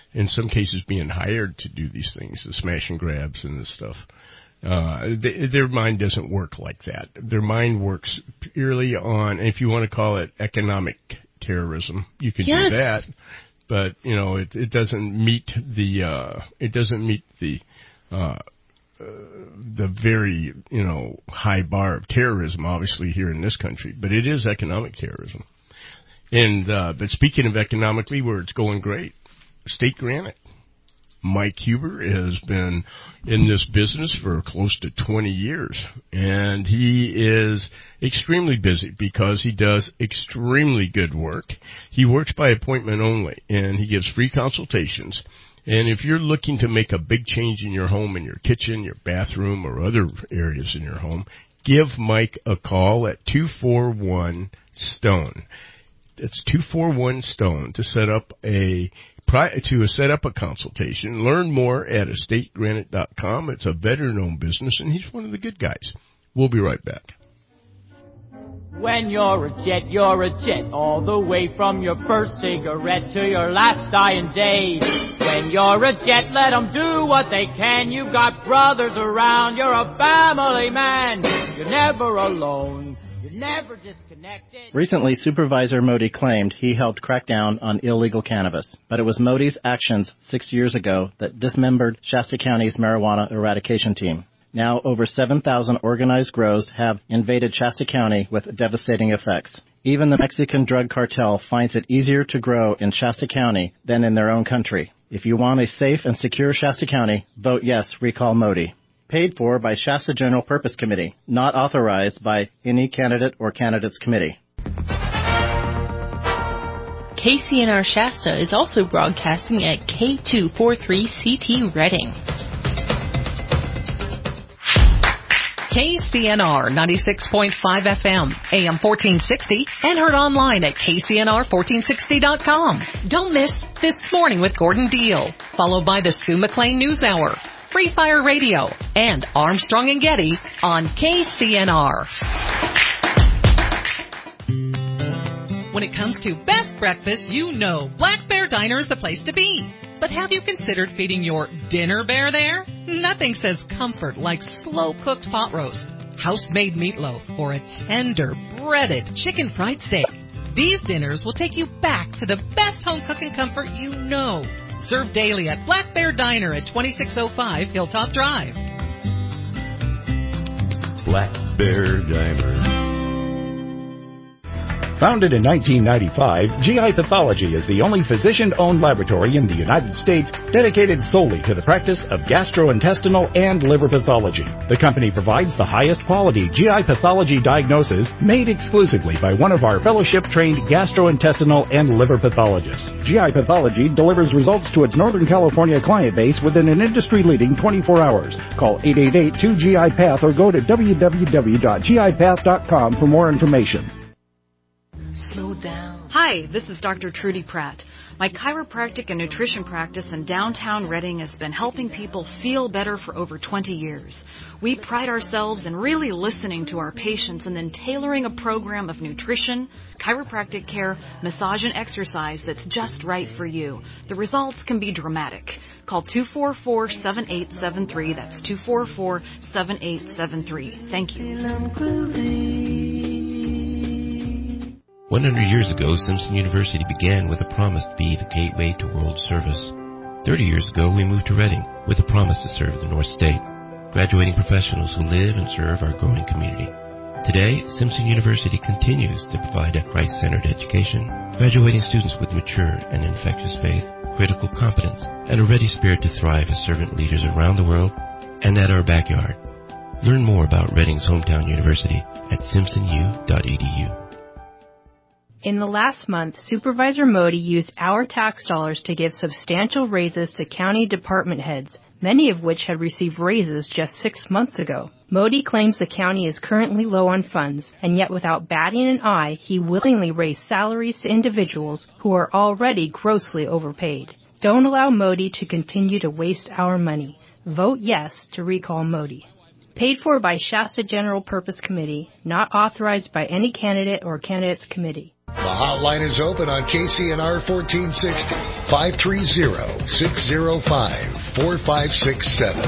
in some cases being hired to do these things, the smash and grabs and this stuff. Uh, they, their mind doesn't work like that. Their mind works purely on, if you want to call it economic terrorism, you can yes. do that. But, you know, it, it doesn't meet the, uh, it doesn't meet the, uh, uh, the very, you know, high bar of terrorism, obviously, here in this country. But it is economic terrorism. And, uh, but speaking of economically, where it's going great, State Granite. Mike Huber has been in this business for close to twenty years, and he is extremely busy because he does extremely good work. He works by appointment only, and he gives free consultations. And if you're looking to make a big change in your home, in your kitchen, your bathroom, or other areas in your home, give Mike a call at two four one STONE. It's two four one STONE to set up a to set up a consultation. Learn more at estate granite dot com. It's a veteran-owned business, and he's one of the good guys. We'll be right back. When you're a jet, you're a jet, all the way from your first cigarette to your last dying day. When you're a jet, let them do what they can. You've got brothers around, you're a family man. You're never alone, you're never disconnected. Recently, Supervisor Modi claimed he helped crack down on illegal cannabis, but it was Modi's actions six years ago that dismembered Shasta County's marijuana eradication team. Now, over seven thousand organized grows have invaded Shasta County with devastating effects. Even the Mexican drug cartel finds it easier to grow in Shasta County than in their own country. If you want a safe and secure Shasta County, vote yes, recall Modi. Paid for by Shasta General Purpose Committee, not authorized by any candidate or candidates committee. K C N R Shasta is also broadcasting at K two forty-three C T Reading. K C N R ninety-six point five F M, A M fourteen sixty, and heard online at K C N R fourteen sixty dot com. Don't miss This Morning with Gordon Deal, followed by the Sue McLean News Hour, Free Fire Radio, and Armstrong and Getty on K C N R. When it comes to best breakfast, you know Black Bear Diner is the place to be. But have you considered feeding your dinner bear there? Nothing says comfort like slow-cooked pot roast, house-made meatloaf, or a tender, breaded chicken fried steak. These dinners will take you back to the best home cooking comfort you know. Served daily at Black Bear Diner at twenty-six oh five Hilltop Drive. Black Bear Diner. Founded in nineteen ninety-five, G I Pathology is the only physician-owned laboratory in the United States dedicated solely to the practice of gastrointestinal and liver pathology. The company provides the highest quality G I pathology diagnosis made exclusively by one of our fellowship-trained gastrointestinal and liver pathologists. G I Pathology delivers results to its Northern California client base within an industry-leading twenty-four hours. Call eight eight eight, two G I Path or go to w w w dot g i path dot com for more information. Slow down. Hi, this is Doctor Trudy Pratt. My chiropractic and nutrition practice in downtown Reading has been helping people feel better for over twenty years. We pride ourselves in really listening to our patients and then tailoring a program of nutrition, chiropractic care, massage, and exercise that's just right for you. The results can be dramatic. Call two four four, seven eight seven three. That's two four four, seven eight seven three. Thank you. one hundred years ago, Simpson University began with a promise to be the gateway to world service. thirty years ago, we moved to Reading with a promise to serve the North State, graduating professionals who live and serve our growing community. Today, Simpson University continues to provide a Christ-centered education, graduating students with mature and infectious faith, critical competence, and a ready spirit to thrive as servant leaders around the world and at our backyard. Learn more about Reading's hometown university at simpson u dot e d u. In the last month, Supervisor Modi used our tax dollars to give substantial raises to county department heads, many of which had received raises just six months ago. Modi claims the county is currently low on funds, and yet without batting an eye, he willingly raised salaries to individuals who are already grossly overpaid. Don't allow Modi to continue to waste our money. Vote yes to recall Modi. Paid for by Shasta General Purpose Committee, not authorized by any candidate or candidates committee. The hotline is open on K C N R fourteen sixty, five three zero, six zero five, four five six seven.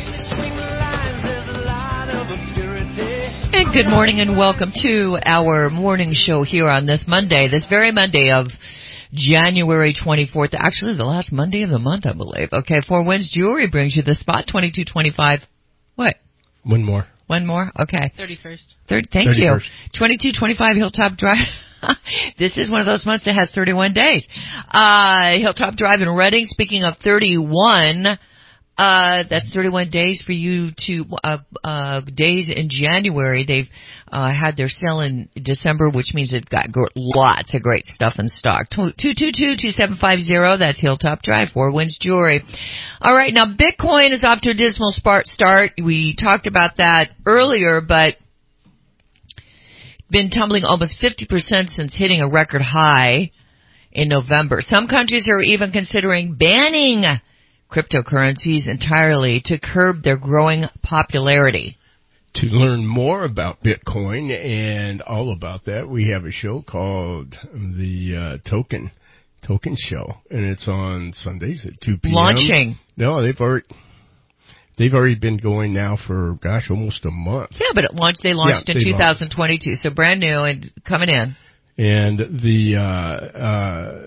And good morning and welcome to our morning show here on this Monday, this very Monday of January twenty-fourth, actually the last Monday of the month, I believe. Okay, Four Winds Jewelry brings you the spot, twenty-two twenty-five. What? One more. One more? Okay. thirty-first. Third, thank thirty-first. you. twenty-two twenty-five Hilltop Drive. This is one of those months that has thirty-one days. Uh, Hilltop Drive in Reading, speaking of thirty-one, uh, that's thirty-one days for you to, uh, uh, days in January. They've, uh, had their sale in December, which means it's got gr- lots of great stuff in stock. two two two, two seven five zero, that's Hilltop Drive, Four Winds Jewelry. All right, now Bitcoin is off to a dismal start. We talked about that earlier, but been tumbling almost fifty percent since hitting a record high in November. Some countries are even considering banning cryptocurrencies entirely to curb their growing popularity. To learn more about Bitcoin and all about that, we have a show called the uh, Token Token Show, and it's on Sundays at two p.m. Launching. No, they've already they've already been going now for gosh, almost a month. Yeah, but it launched. They launched yeah, in two thousand twenty-two, launched. So brand new and coming in. And the uh, uh,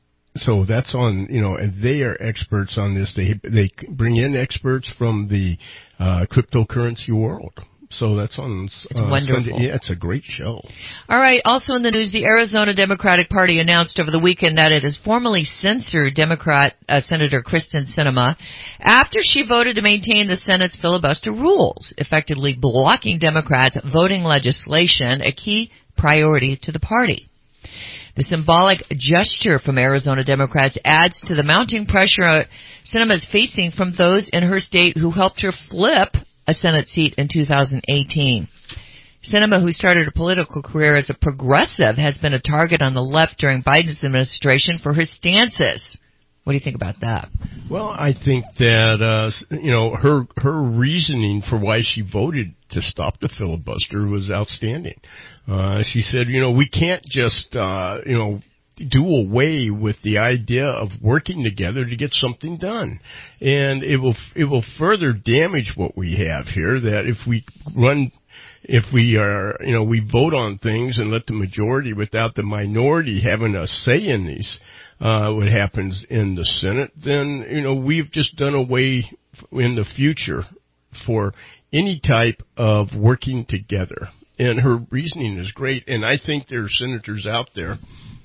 so that's on, you know, and they are experts on this. They they bring in experts from the uh, cryptocurrency world. So that's on it's uh, wonderful. Sunday. Yeah, it's a great show. All right. Also in the news, the Arizona Democratic Party announced over the weekend that it has formally censored Democrat uh, Senator Kristen Sinema after she voted to maintain the Senate's filibuster rules, effectively blocking Democrats voting legislation, a key priority to the party. The symbolic gesture from Arizona Democrats adds to the mounting pressure Sinema is facing from those in her state who helped her flip a Senate seat in two thousand eighteen. Sinema, who started a political career as a progressive, has been a target on the left during Biden's administration for her stances. What do you think about that? Well, I think that, uh, you know, her, her reasoning for why she voted to stop the filibuster was outstanding. Uh, she said, you know, we can't just, uh, you know, do away with the idea of working together to get something done. And it will, it will further damage what we have here, that if we run, if we are, you know, we vote on things and let the majority without the minority having a say in these, uh, what happens in the Senate, then, you know, we've just done away in the future for any type of working together. And her reasoning is great. And I think there are senators out there,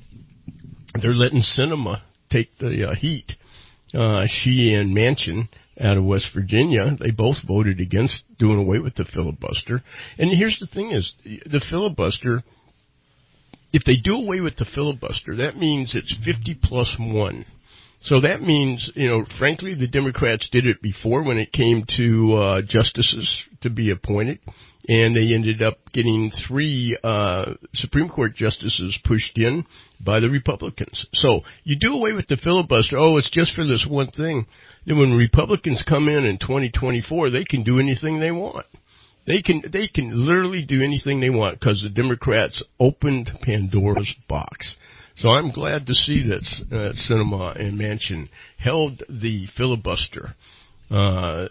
they're letting Sinema take the uh, heat. Uh, she and Manchin out of West Virginia, they both voted against doing away with the filibuster. And here's the thing is, the filibuster, if they do away with the filibuster, that means it's fifty plus one. So that means, you know, frankly, the Democrats did it before when it came to uh, justices to be appointed, and they ended up getting three uh Supreme Court justices pushed in by the Republicans. So you do away with the filibuster, oh, it's just for this one thing. Then when Republicans come in in twenty twenty-four, they can do anything they want. They can they can literally do anything they want because the Democrats opened Pandora's box. So I'm glad to see that uh, Sinema and Manchin held the filibuster, uh,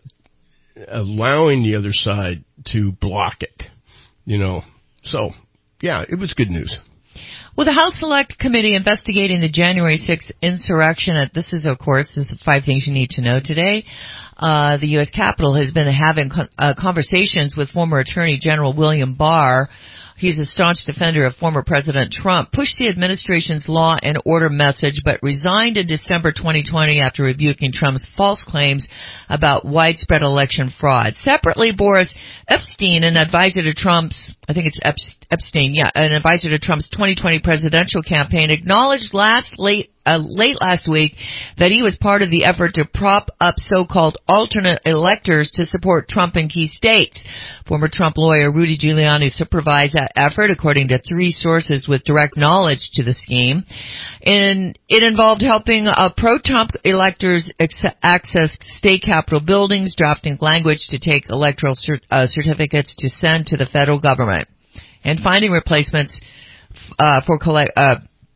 allowing the other side to block it, you know. So, yeah, it was good news. Well, the House Select Committee investigating the January sixth insurrection, uh, this is, of course, this is five things you need to know today. Uh, the U S Capitol has been having co- uh, conversations with former Attorney General William Barr. He's a staunch defender of former President Trump, pushed the administration's law and order message, but resigned in December twenty twenty after rebuking Trump's false claims about widespread election fraud. Separately, Boris Epshteyn, an advisor to Trump's, I think it's Epstein, yeah, an advisor to Trump's twenty twenty presidential campaign, acknowledged last late Uh, late last week that he was part of the effort to prop up so-called alternate electors to support Trump in key states. Former Trump lawyer Rudy Giuliani supervised that effort, according to three sources with direct knowledge to the scheme. And it involved helping uh, pro-Trump electors ex- access state capitol buildings, drafting language to take electoral cert- uh, certificates to send to the federal government, and finding replacements uh, for collect, uh,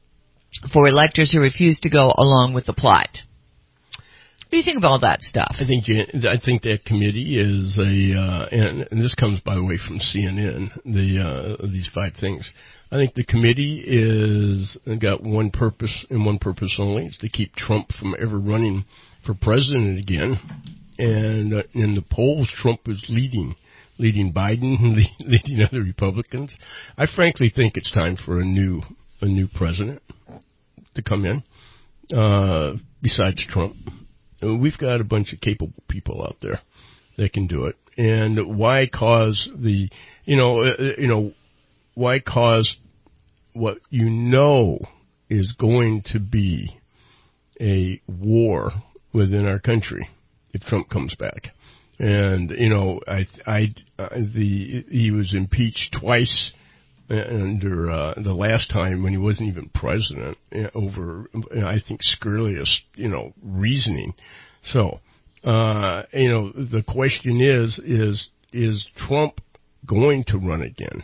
for electors who refuse to go along with the plot. What do you think of all that stuff? I think I think that committee is a, uh, and, and this comes, by the way, from C N N, the uh, these five things. I think the committee is got one purpose and one purpose only. It's to keep Trump from ever running for president again. And uh, in the polls, Trump is leading, leading Biden, leading other Republicans. I frankly think it's time for a new a new president to come in, uh, besides Trump. We've got a bunch of capable people out there that can do it. And why cause the, you know, uh, you know, why cause what you know is going to be a war within our country if Trump comes back? And, you know, I, I, uh, the, he was impeached twice under, uh, the last time when he wasn't even president, over, I think, scurrilous, you know, reasoning. So, uh, you know, the question is, is, is Trump going to run again?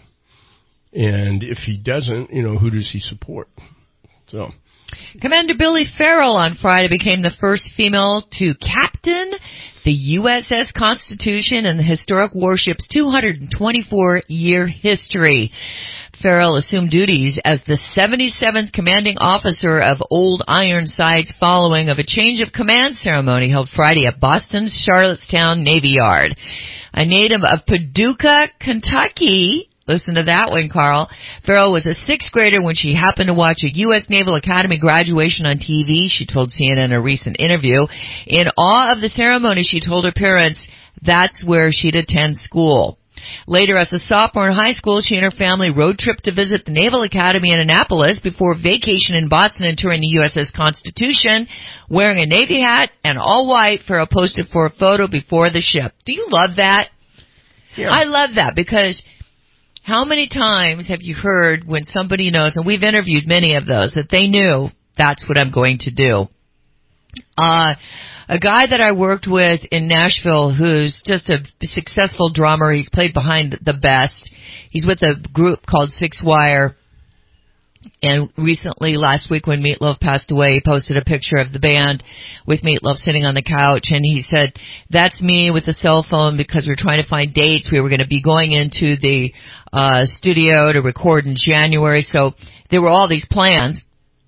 And if he doesn't, you know, who does he support? So. Commander Billy Farrell on Friday became the first female to captain the U S S Constitution in the historic warship's two hundred twenty-four year history. Farrell assumed duties as the seventy-seventh commanding officer of Old Ironsides following of a change of command ceremony held Friday at Boston's Charlottetown Navy Yard. A native of Paducah, Kentucky, listen to that one, Carl. Farrell was a sixth grader when she happened to watch a U S Naval Academy graduation on T V, she told C N N in a recent interview. In awe of the ceremony, she told her parents that's where she'd attend school. Later, as a sophomore in high school, she and her family road tripped to visit the Naval Academy in Annapolis before vacation in Boston and touring the U S S Constitution. Wearing a Navy hat and all white, Farrell posted for a photo before the ship. Do you love that? Yeah. I love that because how many times have you heard when somebody knows, and we've interviewed many of those, that they knew that's what I'm going to do? Uh, a guy that I worked with in Nashville who's just a successful drummer. He's played behind the best. He's with a group called Six Wire. And recently, last week when Meatloaf passed away, he posted a picture of the band with Meatloaf sitting on the couch. And he said, that's me with the cell phone because we're trying to find dates. We were going to be going into the uh studio to record in January. So there were all these plans.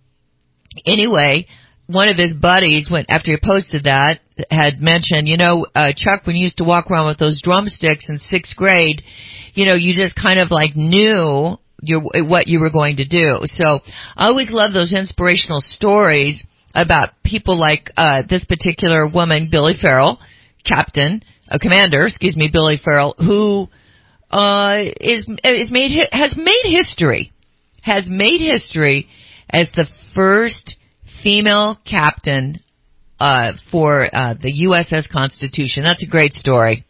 Anyway, one of his buddies, went after he posted that, had mentioned, you know, uh, Chuck, when you used to walk around with those drumsticks in sixth grade, you know, you just kind of like knew your, what you were going to do. So I always love those inspirational stories about people like uh, this particular woman, Billy Farrell, captain, a commander, excuse me, Billy Farrell, who uh, is is made has made history, has made history as the first female captain uh, for uh, the U S S Constitution. That's a great story.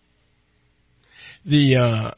The uh,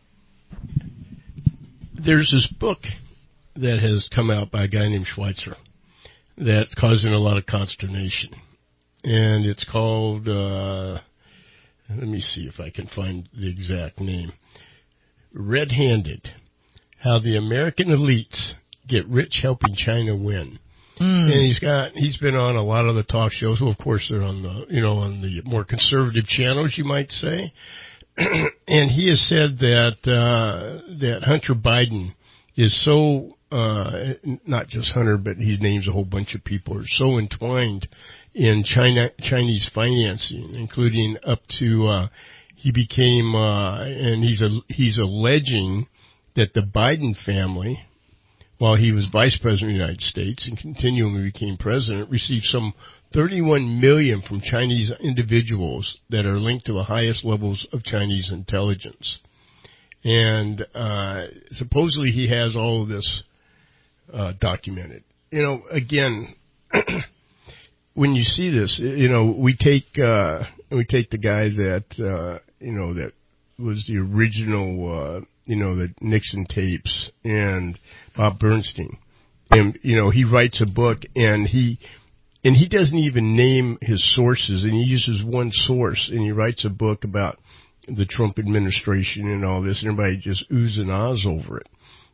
there's this book that has come out by a guy named Schweitzer that's causing a lot of consternation, and it's called. Uh, let me see if I can find the exact name. Red-Handed: How the American Elites Get Rich Helping China Win. Mm. And he's got, he's been on a lot of the talk shows. Well, of course, they're on the, you know, on the more conservative channels, you might say. And he has said that, uh, that Hunter Biden is so, uh, not just Hunter, but he names a whole bunch of people, are so entwined in China, Chinese financing, including up to, uh, he became, uh, and he's a, he's alleging that the Biden family, while he was vice president of the United States and continually became president, received some thirty-one million dollars from Chinese individuals that are linked to the highest levels of Chinese intelligence. And uh supposedly he has all of this uh documented. You know, again, when you see this, you know, we take uh we take the guy that uh you know that was the original uh you know, the Nixon tapes and Bob Bernstein. And, you know, he writes a book and he, and he doesn't even name his sources, and he uses one source, and he writes a book about the Trump administration and all this, and everybody just oohs and ahs over it.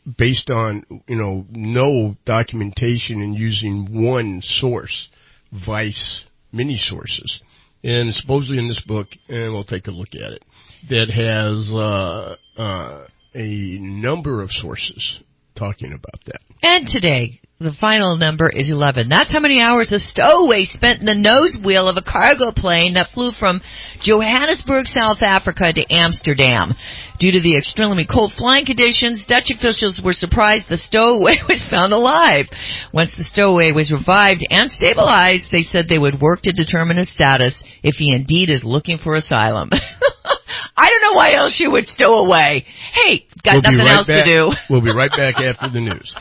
based on, you know, no documentation and using one source, Vice mini sources. And supposedly in this book, and we'll take a look at it, that has uh, uh, a number of sources talking about that. And today, the final number is eleven. That's how many hours a stowaway spent in the nose wheel of a cargo plane that flew from Johannesburg, South Africa to Amsterdam. Due to the extremely cold flying conditions, Dutch officials were surprised the stowaway was found alive. Once the stowaway was revived and stabilized, they said they would work to determine his status if he indeed is looking for asylum. I don't know why else you would stow away. Hey, got we'll nothing right else back. to do. We'll be right back after the news.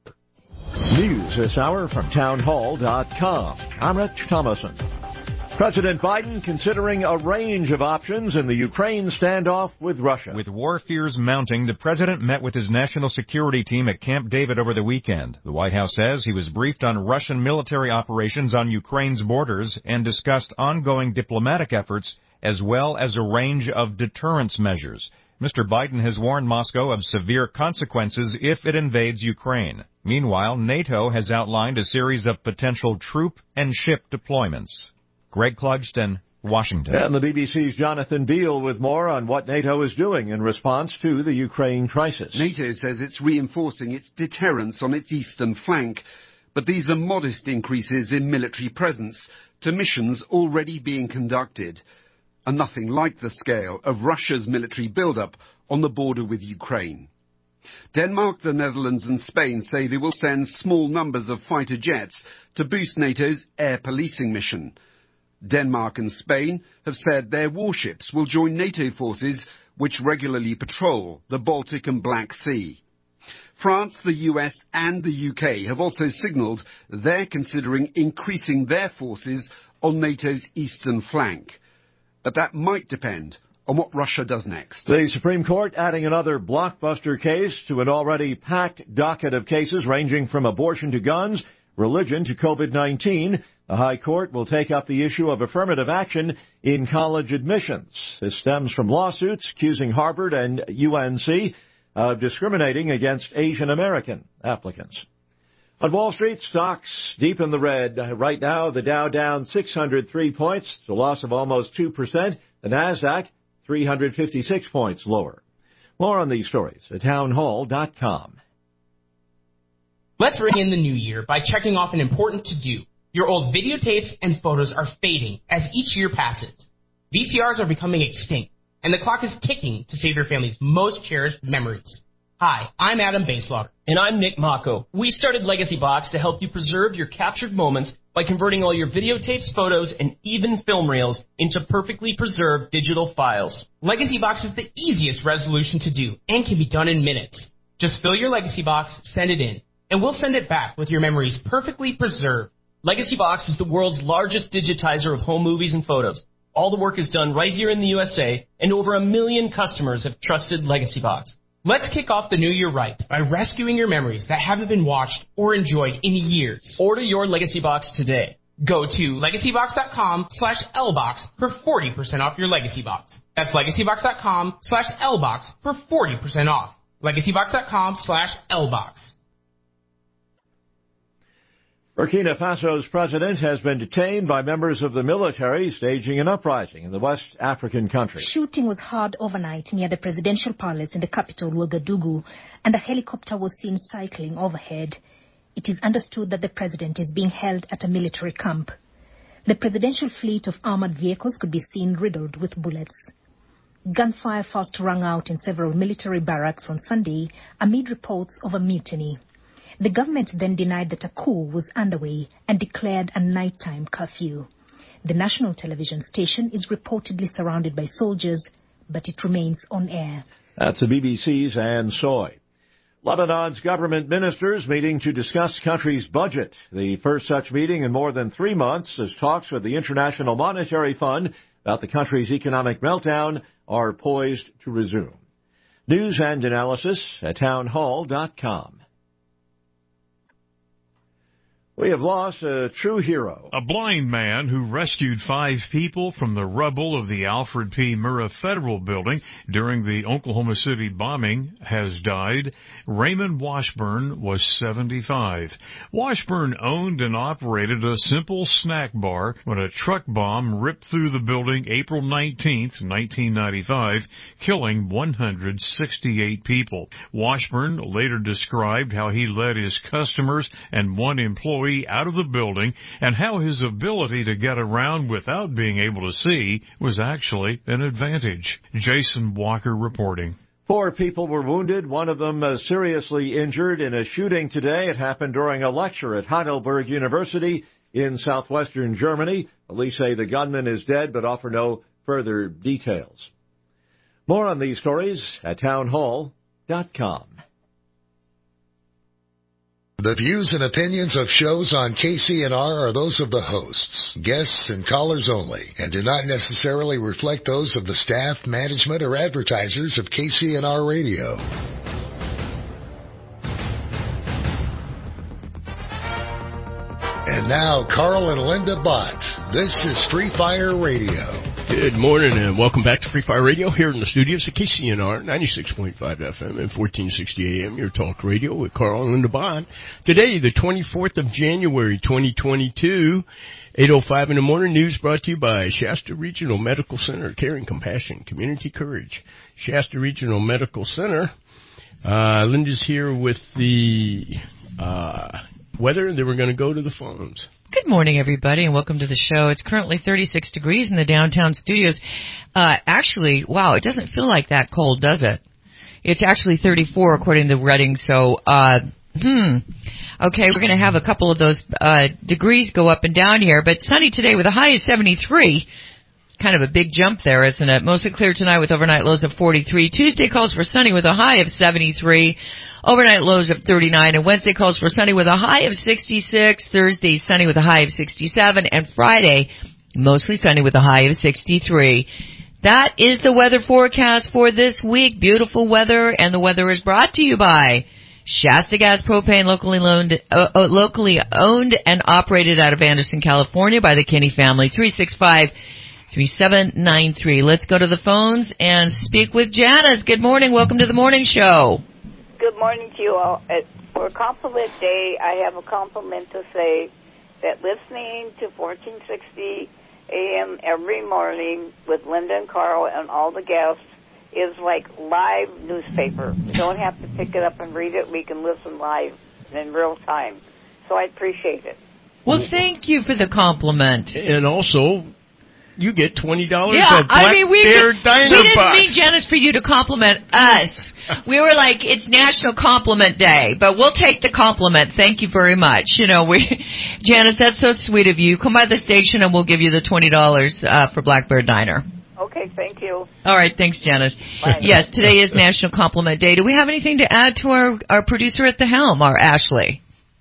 News this hour from townhall dot com. I'm Rich Thomason. President Biden considering a range of options in the Ukraine standoff with Russia. With war fears mounting, the president met with his national security team at Camp David over the weekend. The White House says he was briefed on Russian military operations on Ukraine's borders and discussed ongoing diplomatic efforts as well as a range of deterrence measures. Mister Biden has warned Moscow of severe consequences if it invades Ukraine. Meanwhile, NATO has outlined a series of potential troop and ship deployments. Greg Clugston, Washington. And the B B C's Jonathan Beale with more on what NATO is doing in response to the Ukraine crisis. NATO says it's reinforcing its deterrence on its eastern flank, but these are modest increases in military presence to missions already being conducted, and nothing like the scale of Russia's military buildup on the border with Ukraine. Denmark, the Netherlands and Spain say they will send small numbers of fighter jets to boost NATO's air policing mission. Denmark and Spain have said their warships will join NATO forces which regularly patrol the Baltic and Black Sea. France, the U S and the U K have also signalled they're considering increasing their forces on NATO's eastern flank. But that might depend on what Russia does next. The Supreme Court adding another blockbuster case to an already packed docket of cases ranging from abortion to guns, religion to COVID nineteen. The High Court will take up the issue of affirmative action in college admissions. This stems from lawsuits accusing Harvard and U N C of discriminating against Asian American applicants. On Wall Street, stocks deep in the red. Right now, the Dow down six hundred three points, a loss of almost two percent. The Nasdaq, three hundred fifty-six points lower. More on these stories at townhall dot com. Let's ring in the new year by checking off an important to-do. Your old videotapes and photos are fading as each year passes. V C Rs are becoming extinct, and the clock is ticking to save your family's most cherished memories. Hi, I'm Adam Baselog. And I'm Nick Mako. We started Legacy Box to help you preserve your captured moments by converting all your videotapes, photos, and even film reels into perfectly preserved digital files. Legacy Box is the easiest resolution to do and can be done in minutes. Just fill your Legacy Box, send it in, and we'll send it back with your memories perfectly preserved. Legacy Box is the world's largest digitizer of home movies and photos. All the work is done right here in the U S A, and over a million customers have trusted Legacy Box. Let's kick off the new year right by rescuing your memories that haven't been watched or enjoyed in years. Order your Legacy Box today. Go to legacybox.com slash LBox for forty percent off your Legacy Box. That's legacybox.com slash LBox for forty percent off. legacybox.com slash LBox. Burkina Faso's president has been detained by members of the military staging an uprising in the West African country. Shooting was heard overnight near the presidential palace in the capital, Ouagadougou, and a helicopter was seen cycling overhead. It is understood that the president is being held at a military camp. The presidential fleet of armored vehicles could be seen riddled with bullets. Gunfire first rang out in several military barracks on Sunday amid reports of a mutiny. The government then denied that a coup was underway and declared a nighttime curfew. The national television station is reportedly surrounded by soldiers, but it remains on air. That's the B B C's Ann Soy. Lebanon's government ministers meeting to discuss country's budget. The first such meeting in more than three months as talks with the International Monetary Fund about the country's economic meltdown are poised to resume. News and analysis at townhall dot com. We have lost a true hero. A blind man who rescued five people from the rubble of the Alfred P. Murrah Federal Building during the Oklahoma City bombing has died. Raymond Washburn was seventy-five. Washburn owned and operated a simple snack bar when a truck bomb ripped through the building April nineteenth, nineteen ninety-five, killing one hundred sixty-eight people. Washburn later described how he led his customers and one employee out of the building and how his ability to get around without being able to see was actually an advantage. Jason Walker reporting. Four people were wounded, one of them uh, seriously injured in a shooting today. It happened during a lecture at Heidelberg University in southwestern Germany. Police say the gunman is dead but offer no further details. More on these stories at townhall dot com. The views and opinions of shows on K C N R are those of the hosts, guests, and callers only, and do not necessarily reflect those of the staff, management, or advertisers of K C N R Radio. And now, Carl and Linda Bott. This is Free Fire Radio. Good morning and welcome back to Free Fire Radio here in the studios at K C N R ninety-six point five F M and fourteen sixty A M, your talk radio with Carl and Linda Bond. Today, the twenty-fourth of January, twenty twenty-two, eight oh five in the morning, news brought to you by Shasta Regional Medical Center, caring, compassion, community courage. Shasta Regional Medical Center. Uh, Linda's here with the uh, weather, and then we're going to go to the phones. Good morning, everybody, and welcome to the show. It's currently thirty-six degrees in the downtown studios. Uh, actually, wow, it doesn't feel like that cold, does it? It's actually thirty-four according to Reading, so, uh, hmm. Okay, we're going to have a couple of those uh, degrees go up and down here, but sunny today with a high of seventy-three. Kind of a big jump there, isn't it? Mostly clear tonight with overnight lows of forty-three. Tuesday calls for sunny with a high of seventy-three. Overnight lows of thirty-nine, and Wednesday calls for sunny with a high of sixty-six. Thursday, sunny with a high of sixty-seven, and Friday, mostly sunny with a high of sixty-three. That is the weather forecast for this week. Beautiful weather, and the weather is brought to you by Shasta Gas Propane, locally owned, uh, uh, locally owned and operated out of Anderson, California, by the Kinney family. three six five, three seven nine three. Let's go to the phones and speak with Janice. Good morning. Welcome to the morning show. Good morning to you all. For Compliment Day, I have a compliment to say that listening to fourteen sixty A M every morning with Linda and Carl and all the guests is like live newspaper. We don't have to pick it up and read it. We can listen live in real time. So I appreciate it. Well, thank you for the compliment. And also, you get twenty dollars yeah, at Black I mean, we Bear did, Diner we didn't Box. mean, Janice, for you to compliment us. We were like, it's National Compliment Day, but we'll take the compliment. Thank you very much. You know, we, Janice, that's so sweet of you. Come by the station and we'll give you the twenty dollars uh, for Black Bear Diner. Okay, thank you. All right, thanks, Janice. Bye. Yes, today is National Compliment Day. Do we have anything to add to our, our producer at the helm, our Ashley?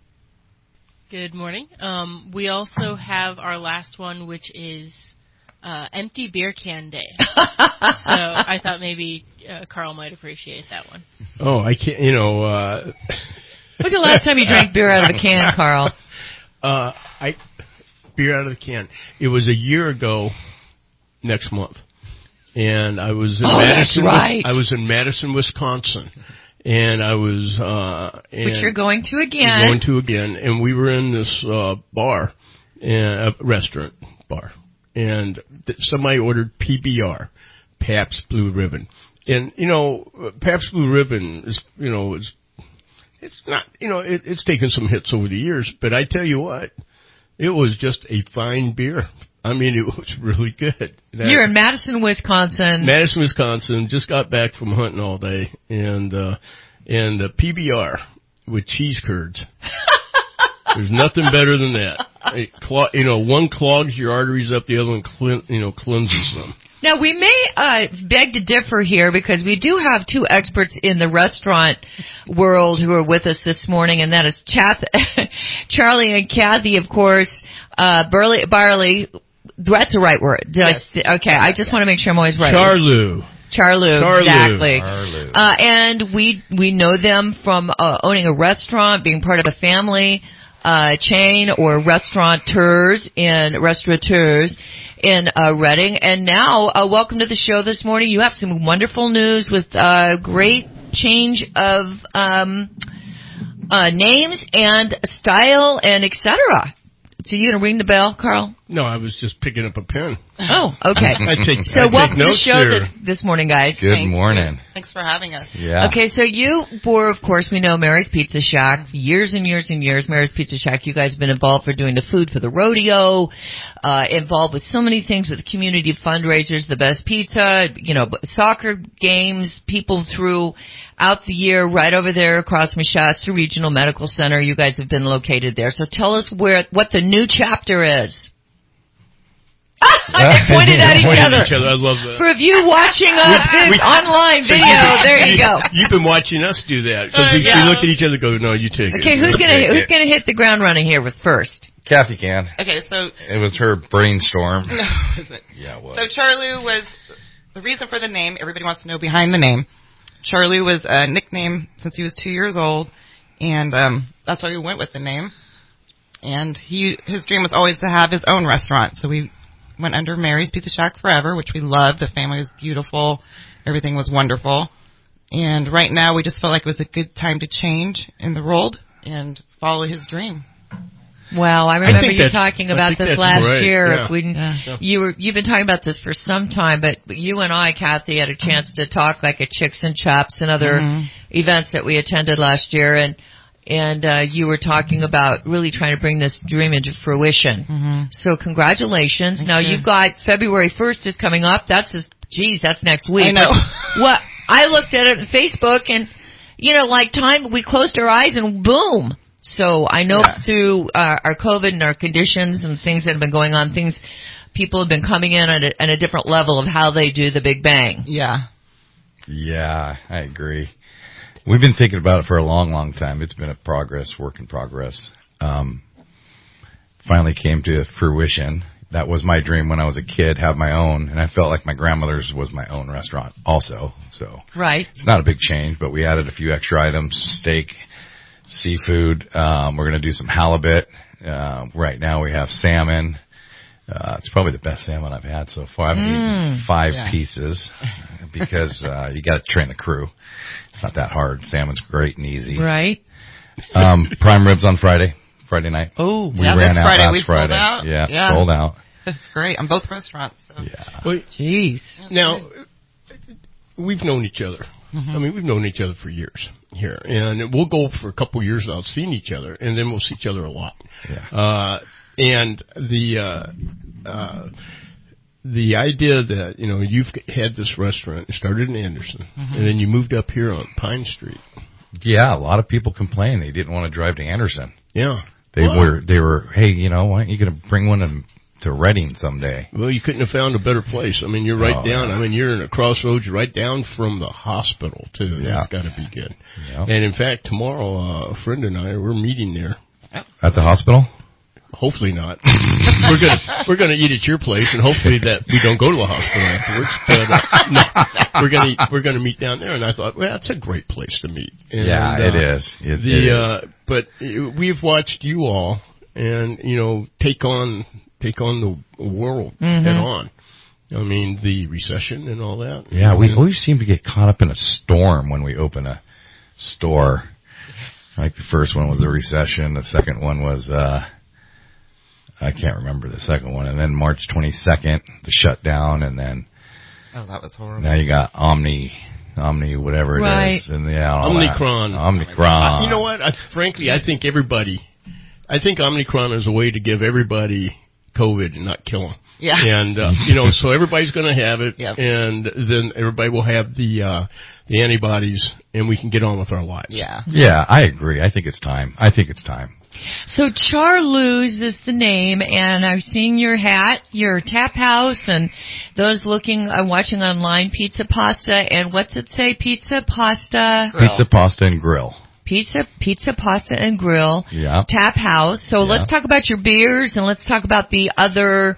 Good morning. Um, we also have our last one, which is Uh, empty beer can day. So I thought maybe uh, Carl might appreciate that one. Oh, I can't, you know, uh... When was the last time you drank beer out of a can, Carl? Uh, I, beer out of the can. It was a year ago next month. And I was in oh, Madison, that's right. I was in Madison, Wisconsin. And I was, uh... And Which you're going to again. Going to again. And we were in this, uh, bar, uh, a restaurant bar. And th- somebody ordered P B R, Pabst Blue Ribbon. And, you know, Pabst Blue Ribbon is, you know, it's, it's not, you know, it, it's taken some hits over the years, but I tell you what, it was just a fine beer. I mean, it was really good. That, You're in Madison, Wisconsin. Madison, Wisconsin, just got back from hunting all day, and, uh, and uh, P B R with cheese curds. There's nothing better than that. It, you know, one clogs your arteries up, the other one, clean, you know, cleanses them. Now, we may uh, beg to differ here because we do have two experts in the restaurant world who are with us this morning, and that is Chath- Charlie and Kathy, of course. Uh, Burley, Barley, that's the right word. Did yes. I st- okay, I just want to make sure I'm always right. Charlou. Charlou, Charlou. exactly. Charlou. Uh, and we we know them from uh, owning a restaurant, being part of a family. uh, chain or restaurateurs in restaurateurs in uh, Reading. And now, uh, welcome to the show this morning. You have some wonderful news with uh, great change of um, uh, names and style and et cetera. So you gonna ring the bell, Carl? No, I was just picking up a pen. Oh, okay. I take, so I welcome take to the show here. this, this morning, guys. Good Thank morning. you. Thanks for having us. Yeah. Okay, so you were, of course, we know Mary's Pizza Shack. Years and years and years, Mary's Pizza Shack. You guys have been involved for doing the food for the rodeo, uh, involved with so many things with the community fundraisers, the best pizza, you know, soccer games, people throughout the year right over there across from Shasta Regional Medical Center. You guys have been located there. So tell us where, what the new chapter is. They pointed at each Pointed other. At each other. I love that. For you watching us this We- online so video, there you go. You've been watching us do that because Uh, we, yeah. we look at each other and go, no, you take it. Okay, who's gonna who's gonna hit the ground running here with first? Kathy can. Okay, so It was her brainstorm. no, is it? Yeah, it was. So Charloo was the reason for the name. Everybody wants to know behind the name. Charloo was a nickname since he was two years old, and um, that's why we went with the name. And he his dream was always to have his own restaurant, so we went under Mary's Pizza Shack forever, which we loved. The family was beautiful. Everything was wonderful. And right now we just felt like it was a good time to change in the world and follow his dream. Well, I I remember think you that's- talking I about think this that's last right. year. Yeah. If we, Yeah. you were you've been talking about this for some time, but you and I, Kathy, had a chance to talk like at Chicks and Chops and other Mhm. events that we attended last year, and and uh, you were talking about really trying to bring this dream into fruition. Mm-hmm. So congratulations! Thank now you. you've got February first is coming up. That's just, geez, that's next week. I know. But what I looked at it on Facebook, and you know, like time we closed our eyes and boom. So I know Yeah. through uh, our COVID and our conditions and things that have been going on, things people have been coming in at a, at a different level of how they do the Big Bang. Yeah. Yeah, I agree. We've been thinking about it for a long, long time. It's been a progress, work in progress. Um, finally came to fruition. That was my dream when I was a kid, have my own, and I felt like my grandmother's was my own restaurant also. So Right. it's not a big change, but we added a few extra items, steak, seafood. Um, we're going to do some halibut. Uh, right now we have salmon. Uh, it's probably the best salmon I've had so far. I've Mm. eaten five Yeah. pieces because uh, you got to train the crew. It's not that hard. Salmon's great and easy. Right. Um, prime ribs on Friday, Friday night. Oh, we yeah, ran that's out Friday. last We sold Friday. out. Yeah, Yeah. sold out. That's great on both restaurants. So. Yeah. Well, jeez. Now, we've known each other. Mhm. I mean, we've known each other for years here, and we'll go for a couple years without seeing each other, and then we'll see each other a lot. Yeah. Uh, and the uh, uh, the idea that you know you've had this restaurant, it started in Anderson, Mhm. and then you moved up here on Pine Street. Yeah, a lot of people complained they didn't want to drive to Anderson. Yeah. They Well- were, they were, hey, you know, why aren't you going to bring one in, to Reading someday? Well, you couldn't have found a better place. I mean, you're right Oh, down. yeah. I mean, you're in a crossroads, you're right down from the hospital too. Yeah. That's got to be good. Yeah. And in fact, tomorrow, uh, a friend and I we're meeting there. At the hospital? Hopefully not. we're gonna we're gonna eat at your place, and hopefully that we don't go to the hospital afterwards. But uh, no, we're gonna we're gonna meet down there. And I thought, well, that's a great place to meet. And, Yeah, it uh, is. It- the it is. uh, but uh, we've watched you all, and you know, take on take on the world Mhm. head on. I mean, the recession and all that. Yeah, we always seem to get caught up in a storm when we open a store. Like the first one was the recession, the second one was, uh, I can't remember the second one, and then March twenty-second, the shutdown, and then Oh, that was horrible. now you got Omni, Omni, whatever it Right. is, and yeah, all Omicron. that. Omicron. Uh, you know what? I, frankly, I think everybody, I think Omicron is a way to give everybody COVID and not kill them. Yeah. And, uh, you know, so everybody's going to have it, Yep. and then everybody will have the, uh, the antibodies, and we can get on with our lives. Yeah. Yeah, I agree. I think it's time. I think it's time. So Charloo's is the name, and I've seen your hat, your tap house, and those looking, I'm watching online, pizza pasta, and what's it say? Pizza pasta? Pizza, pasta, and grill. Pizza, pizza, pasta, and grill. Yeah. Tap house. So Yeah. let's talk about your beers, and let's talk about the other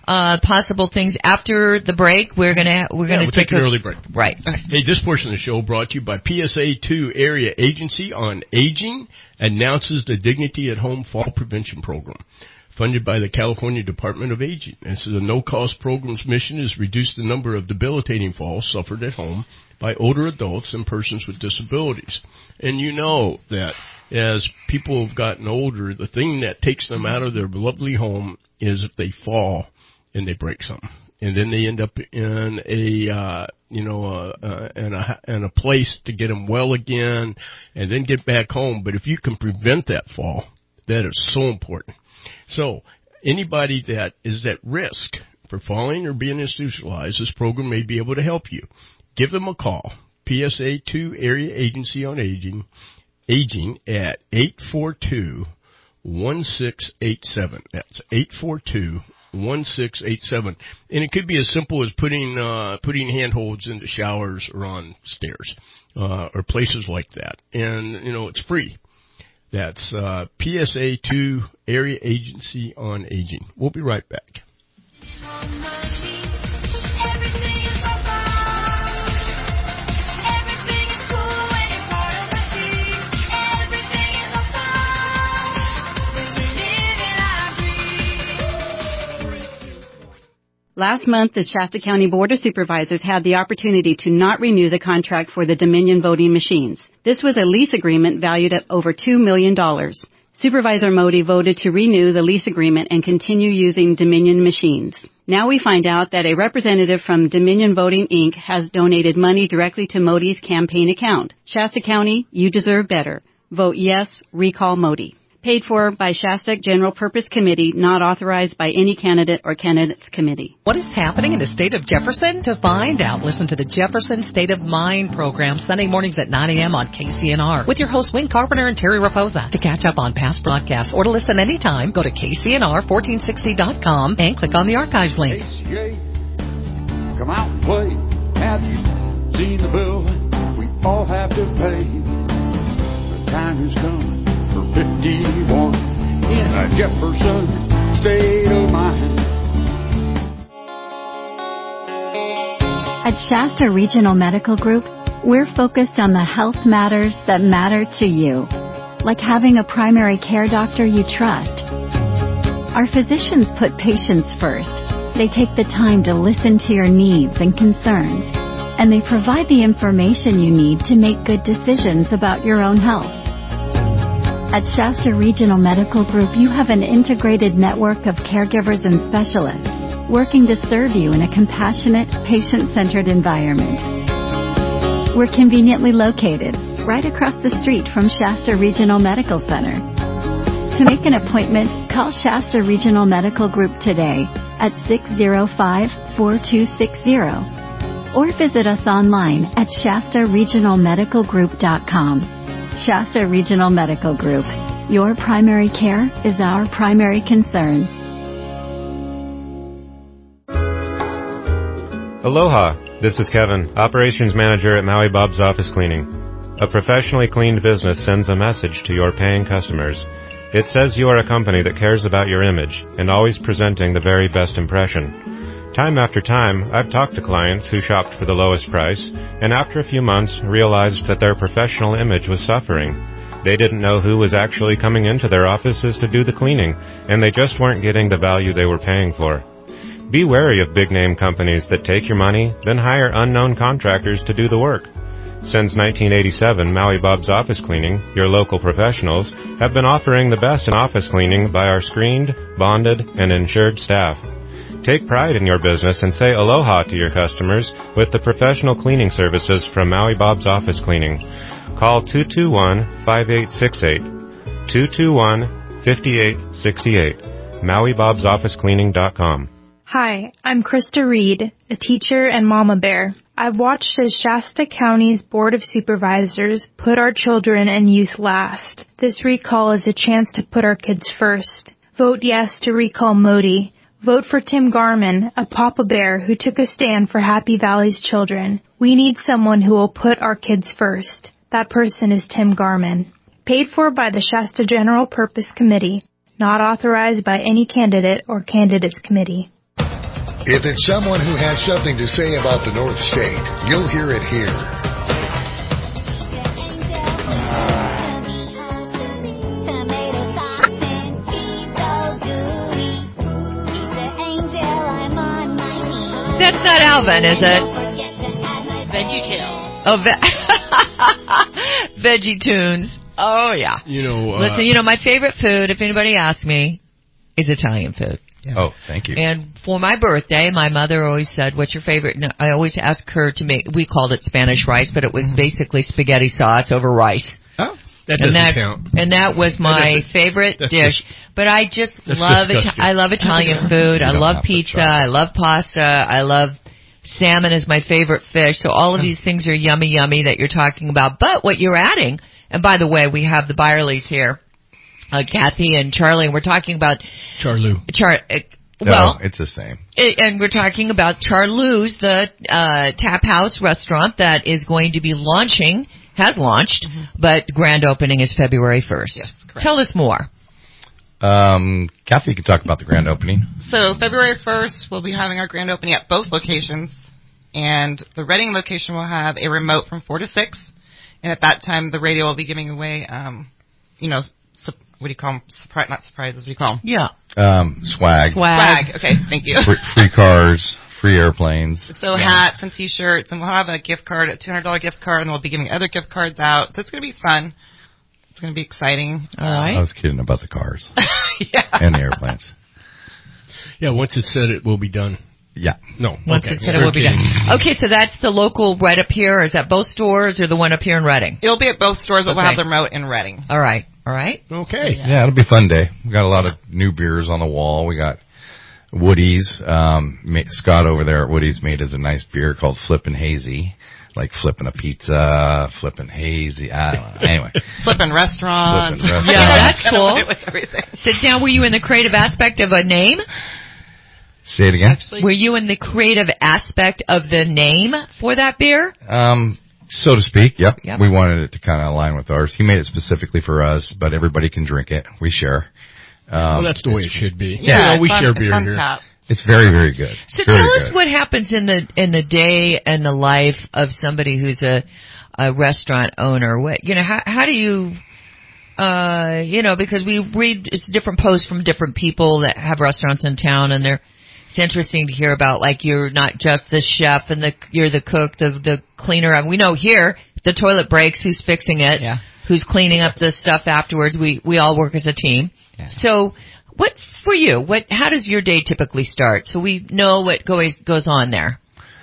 uh, possible things after the break. We're gonna we're yeah, gonna we'll take, take an a, early break. Right. Hey, this portion of the show brought to you by P S A two Area Agency on Aging announces the Dignity at Home Fall Prevention Program, funded by the California Department of Aging. This is a no-cost program's mission is reduce the number of debilitating falls suffered at home by older adults and persons with disabilities. And you know that as people have gotten older, the thing that takes them out of their lovely home is if they fall and they break something. And then they end up in a, uh, you know, uh, uh, in a, in a place to get them well again and then get back home. But if you can prevent that fall, that is so important. So anybody that is at risk for falling or being institutionalized, this program may be able to help you. Give them a call. P S A two Area Agency on Aging, Aging at eight four two, one six eight seven. That's eight four two, one six eight seven. And it could be as simple as putting uh, putting handholds into showers or on stairs uh, or places like that. And, you know, it's free. That's uh, P S A two Area Agency on Aging. We'll be right back. Last month, the Shasta County Board of Supervisors had the opportunity to not renew the contract for the Dominion voting machines. This was a lease agreement valued at over two million dollars. Supervisor Modi voted to renew the lease agreement and continue using Dominion machines. Now we find out that a representative from Dominion Voting Incorporated has donated money directly to Modi's campaign account. Shasta County, you deserve better. Vote yes, recall Modi. Paid for by Shasta General Purpose Committee, not authorized by any candidate or candidates committee. What is happening in the state of Jefferson? To find out, listen to the Jefferson State of Mind program Sunday mornings at nine a.m. on K C N R with your hosts Wayne Carpenter and Terry Raposa. To catch up on past broadcasts or to listen anytime, go to K C N R fourteen sixty dot com and click on the archives link. A C A, come out and play. Have you seen the bill we all have to pay? The time has come for fifty-one in a Jefferson state of mind. At Shasta Regional Medical Group, we're focused on the health matters that matter to you, like having a primary care doctor you trust. Our physicians put patients first. They take the time to listen to your needs and concerns, and they provide the information you need to make good decisions about your own health. At Shasta Regional Medical Group, you have an integrated network of caregivers and specialists working to serve you in a compassionate, patient-centered environment. We're conveniently located right across the street from Shasta Regional Medical Center. To make an appointment, call Shasta Regional Medical Group today at six oh five, four two six oh or visit us online at shasta regional medical group dot com. Shasta Regional Medical Group. Your primary care is our primary concern. Aloha, this is Kevin, Operations Manager at Maui Bob's Office Cleaning. A professionally cleaned business sends a message to your paying customers. It says you are a company that cares about your image and always presenting the very best impression. Time after time, I've talked to clients who shopped for the lowest price, and after a few months realized that their professional image was suffering. They didn't know who was actually coming into their offices to do the cleaning, and they just weren't getting the value they were paying for. Be wary of big-name companies that take your money, then hire unknown contractors to do the work. Since nineteen eighty-seven, Maui Bob's Office Cleaning, your local professionals, have been offering the best in office cleaning by our screened, bonded, and insured staff. Take pride in your business and say aloha to your customers with the professional cleaning services from Maui Bob's Office Cleaning. Call two two one, five eight six eight, two two one, five eight six eight, maui bobs office cleaning dot com. Hi, I'm Krista Reed, a teacher and mama bear. I've watched as Shasta County's Board of Supervisors put our children and youth last. This recall is a chance to put our kids first. Vote yes to recall Modi. Vote for Tim Garman, a Papa Bear who took a stand for Happy Valley's children. We need someone who will put our kids first. That person is Tim Garman. Paid for by the Shasta General Purpose Committee. Not authorized by any candidate or candidates committee. If it's someone who has something to say about the North State, you'll hear it here. That's not Alvin, is it? Veggie Tales. Oh, ve- Veggie Tunes. Oh, yeah. You know, uh, Listen, you know, my favorite food, if anybody asks me, is Italian food. Oh, thank you. And for my birthday, my mother always said, what's your favorite? No, I always asked her to make, we called it Spanish rice, but it was basically spaghetti sauce over rice. Oh, that and doesn't that, count. And that was my favorite that's dish. Dis- but I just that's love it. disgusting. I love Italian food. I love pizza. I love pasta. I love salmon is my favorite fish. So all of these things are yummy, yummy that you're talking about. But what you're adding, and by the way, we have the Byerlys here, uh, Kathy and Charlie, and we're talking about Charlou. Char. Uh, No, well, it's the same. it, and we're talking about Charlou's, the uh, tap house restaurant that is going to be launching, has launched, mm-hmm. but grand opening is February first. Yes, correct. Tell us more. Um, Kathy, you can talk about the grand opening. So February first, we'll be having our grand opening at both locations, and the Reading location will have a remote from four to six, and at that time, the radio will be giving away, um, you know, su- what do you call them? Surprise, not surprises. What do you call them? Yeah. Um, swag. Swag. Okay, thank you. Free, free cars, free airplanes. So yeah. Hats and T-shirts, and we'll have a gift card, a two hundred dollars gift card, and we'll be giving other gift cards out. So it's going to be fun. It's going to be exciting. All right. I was kidding about the cars. Yeah. And the airplanes. Yeah, once it's said, it will be done. Yeah. No. Once okay. it's said, it will be done. Okay, so that's the local right up here. Is that both stores or the one up here in Reading? It'll be at both stores, but okay. we'll have the remote in Reading. All right. All right. Okay. Yeah. yeah, it'll be a fun day. We got a lot of new beers on the wall. We got Woody's. Um, Scott over there at Woody's made us a nice beer called Flippin' Hazy. Like flipping a pizza, flipping hazy, I don't know. Anyway. Flipping restaurants. Flipping restaurants. Yeah, that's cool. With everything. Sit down. Were you in the creative aspect of a name? Say it again. Actually, were you in the creative aspect of the name for that beer? Um, so to speak, yep. yep. We wanted it to kind of align with ours. He made it specifically for us, but everybody can drink it. We share. Um, well, that's the way it should be. Yeah, you know, we fun, share beer here. Tap. It's very, very good. So very tell us good. what happens in the in the day and the life of somebody who's a a restaurant owner. What you know, how how do you uh you know, because we read it's different posts from different people that have restaurants in town, and they're it's interesting to hear about, like, you're not just the chef and the you're the cook, the the cleaner. I mean, we know here if the toilet breaks, who's fixing it? Yeah. Who's cleaning up the stuff afterwards? We we all work as a team. Yeah. So what for you? What? How does your day typically start? So we know what goes goes on there.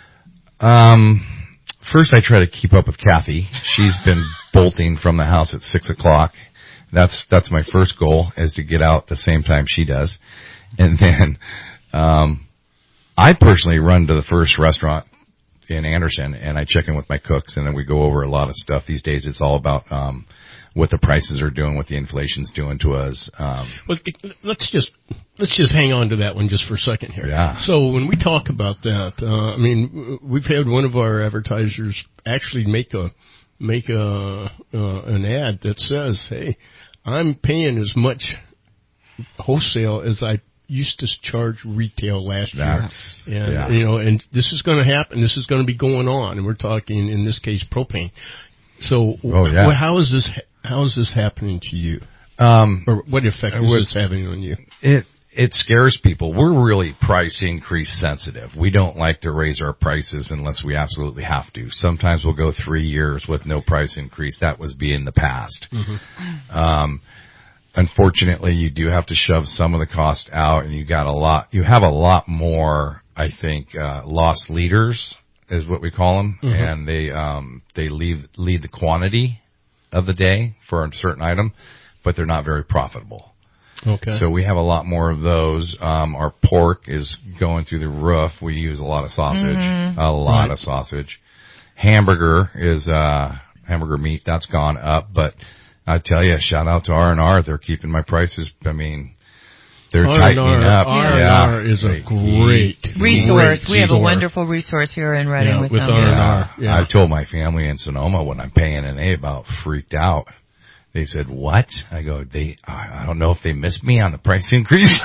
Um, first I try to keep up with Kathy. She's been bolting from the house at six o'clock. That's that's my first goal, is to get out the same time she does, and then um, I personally run to the first restaurant in Anderson, and I check in with my cooks, and then we go over a lot of stuff. These days, it's all about um, what the prices are doing, what the inflation's doing to us. Um, well, let's just let's just hang on to that one just for a second here. Yeah. So when we talk about that, uh, I mean, we've had one of our advertisers actually make a make a uh, an ad that says, "Hey, I'm paying as much wholesale as I used to charge retail last That's, year." And, yeah. you know, and this is going to happen. This is going to be going on. And we're talking, in this case, propane. So oh, yeah. wh- how is this, how is this happening to you? Um, or what effect is this having on you? It, it scares people. We're really price increase sensitive. We don't like to raise our prices unless we absolutely have to. Sometimes we'll go three years with no price increase. That was be in the past. Mm-hmm. Um, Unfortunately, you do have to shove some of the cost out, and you got a lot. You have a lot more, I think, uh, lost leaders is what we call them, mm-hmm. and they um, they leave lead the quantity of the day for a certain item, but they're not very profitable. Okay. So we have a lot more of those. Um, our pork is going through the roof. We use a lot of sausage, mm-hmm. a lot right. of sausage. Hamburger is uh, hamburger meat that's gone up, but I tell you, shout out to R and R. They're keeping my prices. I mean, they're R and R, tightening up. R and R yeah. is a great resource. Great we have a store. wonderful resource here in Reading yeah, with, with them. R and R. Yeah. Yeah. I told my family in Sonoma when I'm paying, and they about freaked out. They said, what? I go, they, I don't know if they missed me on the price increase.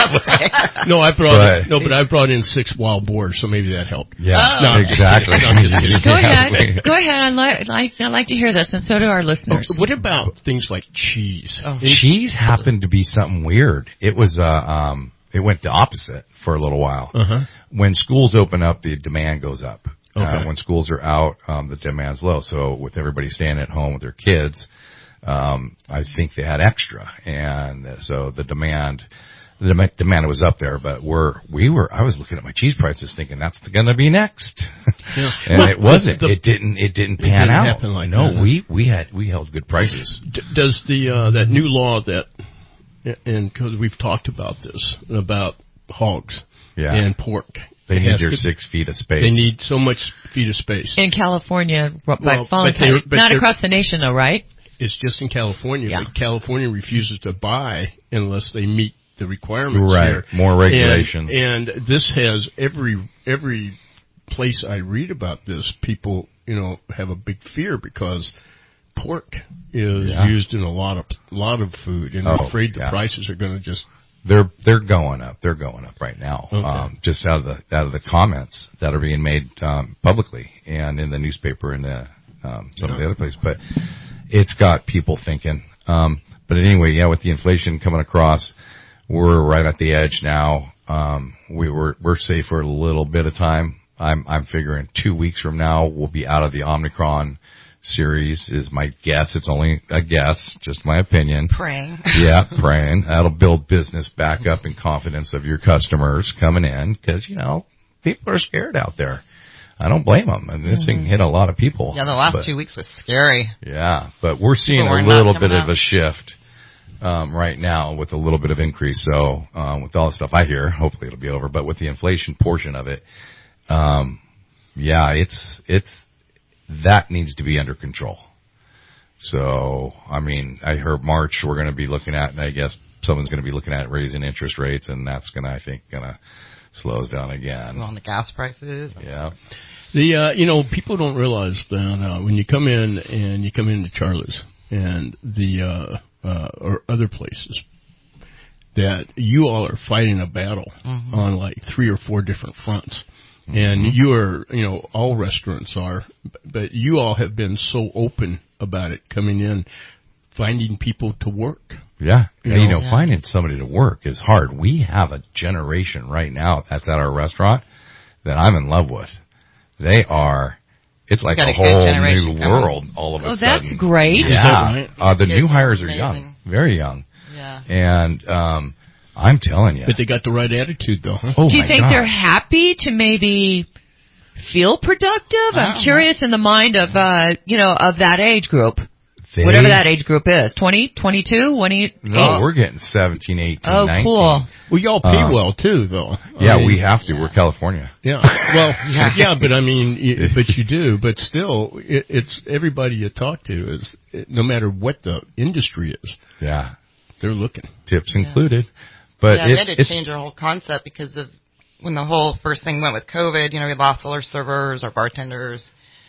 no, I brought, but, in, no, but I brought in six wild boars, so maybe that helped. Yeah, oh. no, exactly. No, I'm just kidding. Go ahead. Go ahead. I like, like, I like to hear this, and so do our listeners. Oh, what about things like cheese? Oh. Cheese happened to be something weird. It was, uh, um, it went the opposite for a little while. Uh-huh. When schools open up, the demand goes up. Okay. Uh, when schools are out, um, the demand's low. So with everybody staying at home with their kids, um, I think they had extra. And so the demand, the dem- demand was up there, but we're, we were, I was looking at my cheese prices thinking that's going to be next. Yeah. and well, it wasn't. The, it didn't, it didn't it pan didn't out. Happen like no, that. we, we had, we held good prices. D- does the, uh, that new law that, and because we've talked about this, about hogs yeah. and pork. They need their six feet of space. They need so much feet of space. In California, by well, falling but but not across the nation though, right? It's just in California, yeah. but California refuses to buy unless they meet the requirements right. here. More regulations. And, and this has every every place I read about this, people, you know, have a big fear because pork is yeah. used in a lot of lot of food, and oh, they're afraid the yeah. prices are going to just they're they're going up. They're going up right now. Okay. Um, just out of the out of the comments that are being made um, publicly and in the newspaper and the, um, some yeah. of the other places, but it's got people thinking. Um, but anyway, yeah, with the inflation coming across, we're right at the edge now. Um, we were we're safe for a little bit of time. I'm I'm figuring two weeks from now we'll be out of the Omicron series is my guess. It's only a guess, just my opinion. Praying. Yeah, praying. That'll build business back up and confidence of your customers coming in because, you know, people are scared out there. I don't blame them. And this mm-hmm. thing hit a lot of people. Yeah, the last but, two weeks was scary. Yeah, but we're seeing a little bit out. of a shift um, right now with a little bit of increase. So um, with all the stuff I hear, hopefully it'll be over. But with the inflation portion of it, um, yeah, it's it's that needs to be under control. So, I mean, I heard March we're going to be looking at, and I guess someone's going to be looking at raising interest rates, and that's going to, I think, going to slow us down again. On the gas prices. Yeah. The, uh, you know, people don't realize that uh, when you come in and you come into Charlie's and the, uh, uh, or other places, that you all are fighting a battle mm-hmm. on like three or four different fronts. And mm-hmm. you are, you know, all restaurants are, but you all have been so open about it coming in, finding people to work. Yeah. You and, know, you know yeah. finding somebody to work is hard. We have a generation right now that's at our restaurant that I'm in love with. They are, it's like a, a whole new coming. world all of a oh, sudden. that's great. Yeah. Right? Uh, the Kids new hires are amazing. young, very young. Yeah. And, um, I'm telling you. But they got the right attitude though, huh? Oh, Do you my think God. they're happy to maybe feel productive? I'm curious in the mind of, uh, you know, of that age group. They, Whatever that age group is. twenty, twenty-two, twenty-eight? No, we're getting seventeen, eighteen, oh, nineteen. Cool. Well, y'all pay uh, well, too, though. Yeah, I mean, we have to. Yeah. We're California. Yeah. Well, yeah, yeah but I mean, y- but you do. But still, it, it's everybody you talk to is, it, no matter what the industry is. Yeah. They're looking. Tips yeah. included. But yeah, it's, we had to it's, change our whole concept because of when the whole first thing went with COVID. You know, we lost all our servers, our bartenders,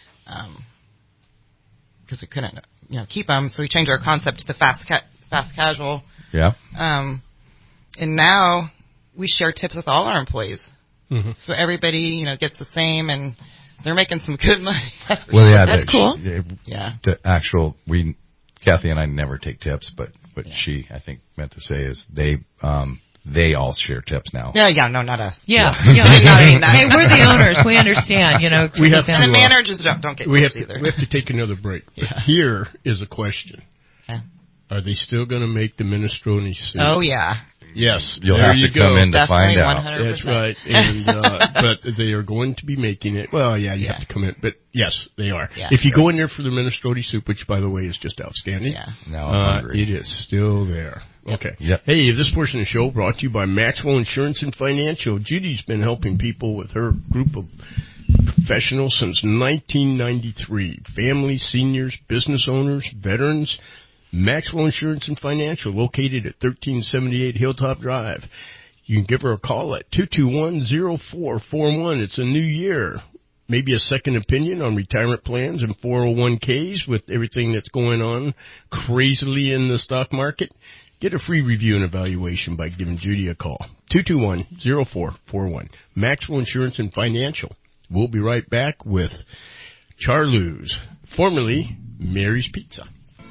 um, because we couldn't, you know, keep them. So we changed our concept to the fast ca- fast casual. Yeah. Um, and now we share tips with all our employees, mm-hmm. so everybody, you know, gets the same, and they're making some good money. That's for well, sure. yeah, that's the, cool. The, yeah. The actual we, Kathy and I never take tips, but what yeah. she I think meant to say is they um they all share tips now. Yeah, yeah, no, not us. Yeah, yeah. yeah. Hey, we're the owners. We understand. You know, we have to, and the uh, managers don't don't get we tips have to, either. We have to take another break. But yeah. here is a question: okay. Are they still going to make the minestrone soup? Oh yeah. Yes, You'll there have you to go. come in to Definitely find out. one hundred percent. That's right. And uh, but they are going to be making it. Well, yeah, you yeah. have to come in, but yes, they are. Yeah, if you sure. go in there for the minestrone soup, which by the way is just outstanding, yeah. No, I'm uh, hungry. it is still there. Yep. Okay. Yep. Hey, this portion of the show brought to you by Maxwell Insurance and Financial. Judy's been helping people with her group of professionals since nineteen ninety-three. Families, seniors, business owners, veterans. Maxwell Insurance and Financial, located at thirteen seventy-eight Hilltop Drive. You can give her a call at two two one, zero four four one. It's a new year. maybe a second opinion on retirement plans and four oh one k's with everything that's going on crazily in the stock market? Get a free review and evaluation by giving Judy a call. two two one, oh four four one. Maxwell Insurance and Financial. We'll be right back with Charloo's, formerly Mary's Pizza.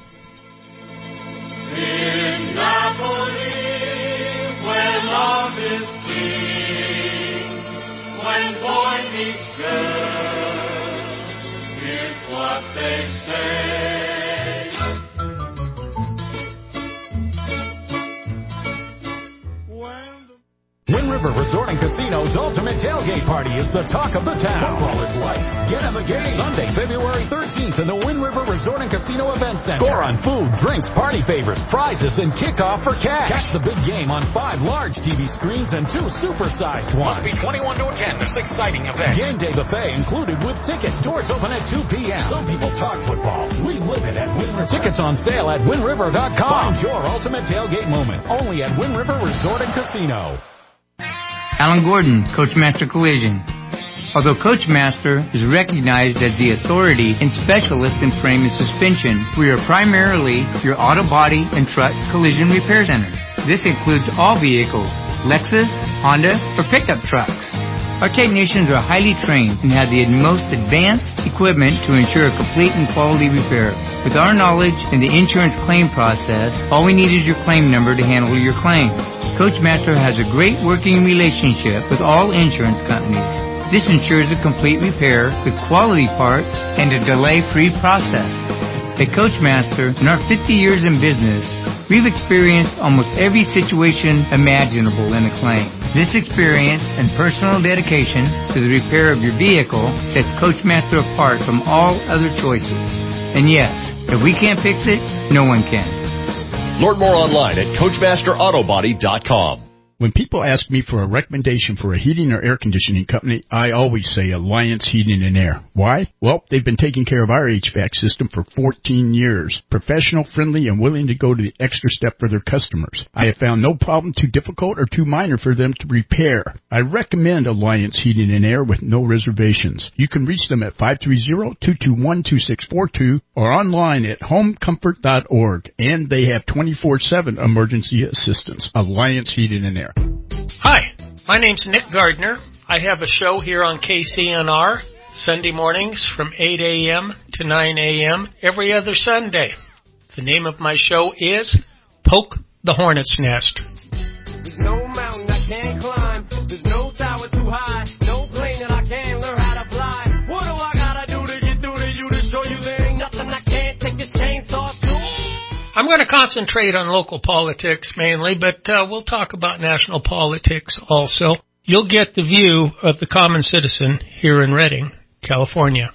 In Napoli, where love is king, when boy meets girl, here's what they say. Wind River Resort and Casino's Ultimate Tailgate Party is the talk of the town. Football is life. Get in the game. Sunday, February thirteenth in the Wind River Resort and Casino Event Center. Score on food, drinks, party favors, prizes, and kickoff for cash. Catch the big game on five large T V screens and two super-sized ones. Must be twenty-one to attend this exciting event. Game day buffet included with tickets. Doors open at two p.m. Some people talk football. We live it at Wind River. Tickets on sale at wind river dot com. Find your ultimate tailgate moment only at Wind River Resort and Casino. Alan Gordon, Coachmaster Collision. Although Coachmaster is recognized as the authority and specialist in frame and suspension, we are primarily your auto body and truck collision repair center. This includes all vehicles, Lexus, Honda, or pickup trucks. Our technicians are highly trained and have the most advanced equipment to ensure a complete and quality repair. With our knowledge in the insurance claim process, all we need is your claim number to handle your claim. Coachmaster has a great working relationship with all insurance companies. This ensures a complete repair with quality parts and a delay-free process. At Coachmaster, in our fifty years in business, we've experienced almost every situation imaginable in a claim. This experience and personal dedication to the repair of your vehicle sets Coachmaster apart from all other choices. And yes, if we can't fix it, no one can. Learn more online at coachmaster auto body dot com. When people ask me for a recommendation for a heating or air conditioning company, I always say Alliance Heating and Air. Why? Well, they've been taking care of our H V A C system for fourteen years. Professional, friendly, and willing to go to the extra step for their customers. I have found no problem too difficult or too minor for them to repair. I recommend Alliance Heating and Air with no reservations. You can reach them at five three zero, two two one, two six four two or online at home comfort dot org. And they have twenty-four seven emergency assistance. Alliance Heating and Air. Hi, my name's Nick Gardner. I have a show here on K C N R, Sunday mornings from eight a.m. to nine a.m. every other Sunday. The name of my show is Poke the Hornet's Nest. There's no mountain I can't climb. There's no tower too high. No plane that I can't learn how to fly. What do I gotta do to get through to you to show you there ain't nothing I can't take this chainsaw to? I'm going to concentrate on local politics mainly, but uh, we'll talk about national politics also. You'll get the view of the common citizen here in Redding, California.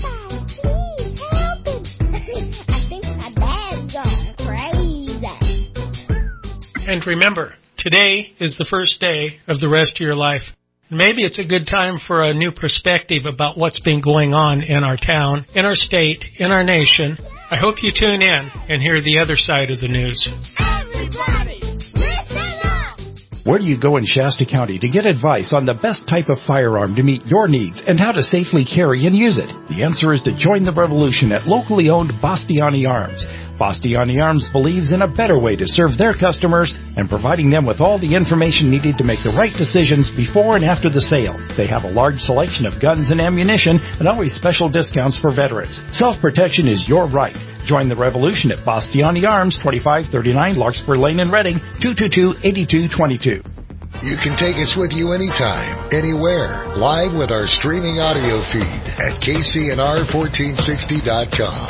And remember, today is the first day of the rest of your life. Maybe it's a good time for a new perspective about what's been going on in our town, in our state, in our nation. I hope you tune in and hear the other side of the news. Everybody, listen up! Where do you go in Shasta County to get advice on the best type of firearm to meet your needs and how to safely carry and use it? The answer is to join the revolution at locally owned Bastiani Arms. Bastiani Arms believes in a better way to serve their customers and providing them with all the information needed to make the right decisions before and after the sale. They have a large selection of guns and ammunition and always special discounts for veterans. Self-protection is your right. Join the revolution at Bastiani Arms, twenty-five thirty-nine Larkspur Lane in Redding, two two two, eight two two two. You can take us with you anytime, anywhere, live with our streaming audio feed at K C N R fourteen sixty dot com.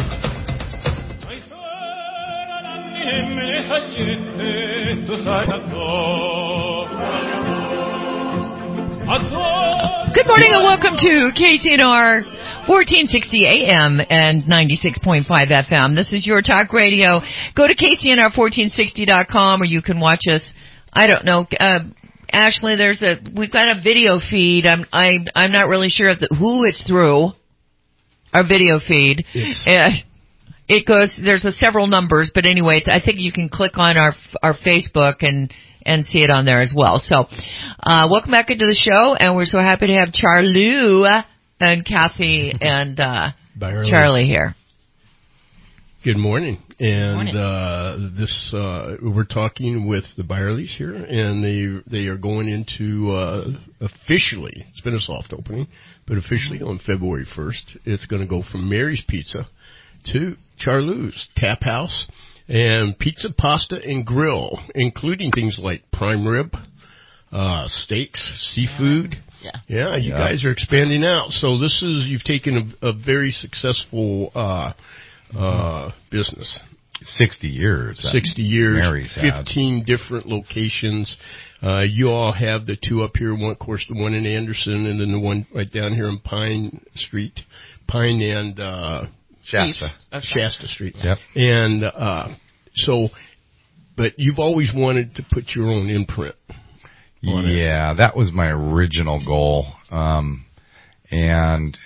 Good morning and welcome to K C N R fourteen sixty A M and ninety-six point five F M. This is your talk radio. Go to K C N R fourteen sixty dot com or you can watch us. I don't know. Uh, Ashley, there's a we've got a video feed. I'm I I'm not really sure if the, who it's through. Our video feed. Uh, it goes. There's a several numbers, but anyway, I think you can click on our our Facebook and. and see it on there as well. So, uh, welcome back into the show, and we're so happy to have Charloo and Kathy and uh, Byerly. Charlie here. Good morning. And morning. Uh, this uh, we're talking with the Byerlys here, and they they are going into uh, officially. It's been a soft opening, but officially on February first, it's going to go from Mary's Pizza to Charlou's Tap House and Pizza, Pasta, and Grill, including things like prime rib, uh, steaks, seafood. Yeah. Yeah, you Yeah. guys are expanding out. So this is you've taken a, a very successful. Uh, Uh, business. Sixty years. Sixty years. Mary's had. Fifteen different locations. Uh, you all have the two up here. One, of course, the one in Anderson, and then the one right down here in Pine Street, Pine and uh, Shasta. Shasta Street. Yep. And uh, so, but you've always wanted to put your own imprint on it. Yeah, that was my original goal. Um, and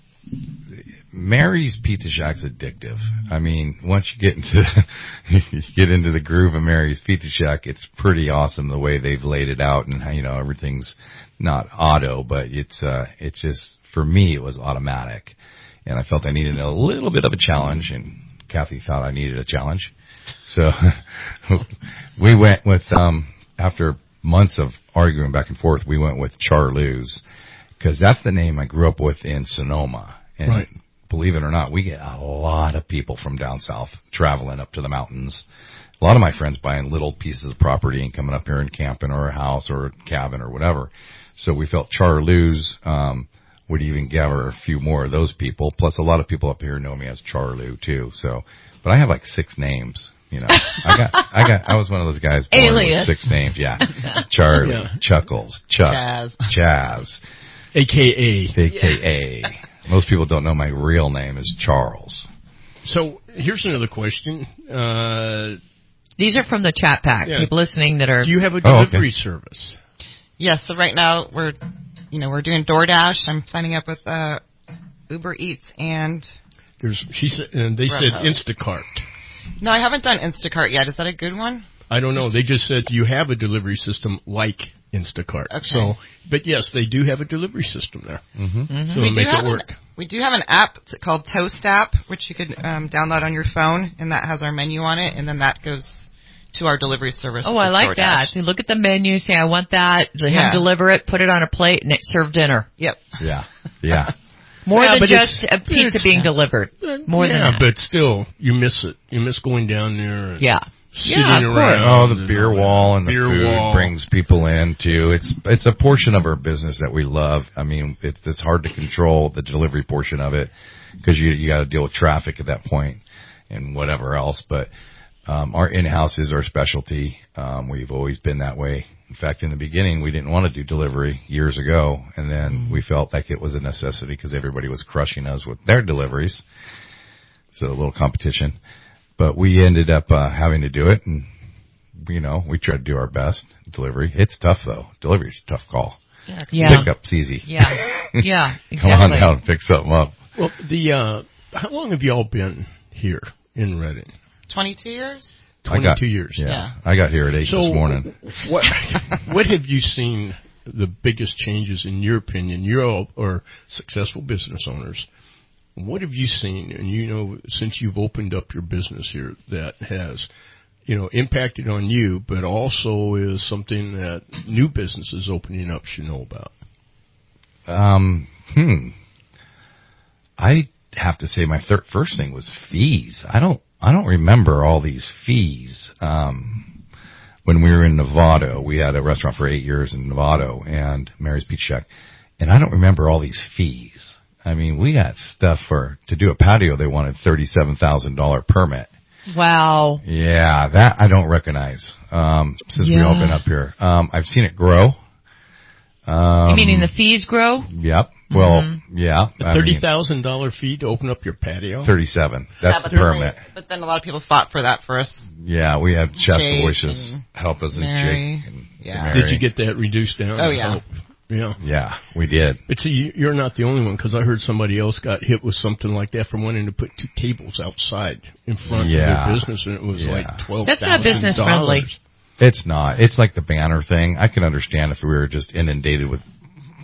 Mary's Pizza Shack's addictive. I mean, once you get into you get into the groove of Mary's Pizza Shack, it's pretty awesome the way they've laid it out, and how, you know, everything's not auto, but it's uh it's just, for me, it was automatic, and I felt I needed a little bit of a challenge, and Kathy thought I needed a challenge, so we went with um after months of arguing back and forth, we went with Charlou's, because that's the name I grew up with in Sonoma. And right. Believe it or not, we get a lot of people from down south traveling up to the mountains. A lot of my friends buying little pieces of property and coming up here and camping, or a house or a cabin or whatever. So we felt Charlou's um, would even gather a few more of those people. Plus, a lot of people up here know me as Charlou too. So, but I have like six names. You know, I got, I got, I was one of those guys born Alias. with six names. Yeah, Charlie, Yeah. Chuckles, Chuck, Chaz. Chaz, A K A. A K A. Most people don't know my real name is Charles. So here's another question. Uh, These are from the chat pack. Yeah. People listening that are. do you have a Oh, okay. delivery service? Yes, so right now we're, you know, we're doing DoorDash. I'm signing up with uh, Uber Eats and. There's she said, and they said Grubhub. Instacart. No, I haven't done Instacart yet. Is that a good one? I don't know. They just said you have a delivery system like Instacart. Okay. So, but yes, they do have a delivery system there. Mm-hmm. Mhm. So we make do it have work. An, we do have an app called Toast app, which you could um, download on your phone, and that has our menu on it, and then that goes to our delivery service. Oh, which I is like DoorDash. that. You look at the menu, say, I want that. They have Yeah. them deliver it, put it on a plate, and it serve dinner. Yep. Yeah, yeah. More Yeah, than but just it's- a pizza it's- being delivered. More yeah, than that. but still, you miss it. You miss going down there. And Yeah. Sitting Yeah, of around. Oh, the and beer all that. wall and the beer food wall. brings people in too. It's it's a portion of our business that we love. I mean, it's it's hard to control the delivery portion of it, because you you got to deal with traffic at that point and whatever else. But um, our in-house is our specialty. Um, we've always been that way. In fact, in the beginning, we didn't want to do delivery years ago, and then Mm-hmm. we felt like it was a necessity because everybody was crushing us with their deliveries. So a little competition, but we ended up uh, having to do it, and you know, we try to do our best. Delivery, it's tough though. Delivery's a tough call. Yeah. Yeah. Pickup's easy. Yeah. Yeah. Come on exactly. down and pick something up. Well, the uh, how long have you all been here in Reading? twenty-two years? I got- Twenty-two years. Yeah, Yeah. I got here at eight So this morning. what what have you seen the biggest changes in your opinion? You're all are successful business owners. What have you seen, and you know, since you've opened up your business here, that has, you know, impacted on you, but also is something that new businesses opening up should know about? Um, hmm. I have to say my thir- first thing was fees. I don't, I don't remember all these fees. Um, when we were in Novato, we had a restaurant for eight years in Novato and Mary's Pizza Shack, and I don't remember all these fees. I mean, we got stuff for, to do a patio, they wanted thirty-seven thousand dollars permit. Wow. Yeah, that I don't recognize, um, since we all Yeah. been up here. Um, I've seen it grow. Um, You meaning the fees grow? Yep. Well, Mm-hmm. yeah. A I thirty mean, thousand dollar fee to open up your patio. thirty-seven. That's Yeah, but the then permit. they- But then a lot of people fought for that for us. Yeah, we had Shasta Jake Voices and help us and Mary. Jake and Yeah. Mary. Did you get that reduced down? Oh, I yeah. hope. Yeah. Yeah, we did. But see, you- you're not the only one, because I heard somebody else got hit with something like that for wanting to put two tables outside in front Yeah. of their business, and it was Yeah. like twelve. That's not business friendly. It's not. It's like the banner thing. I can understand if we were just inundated with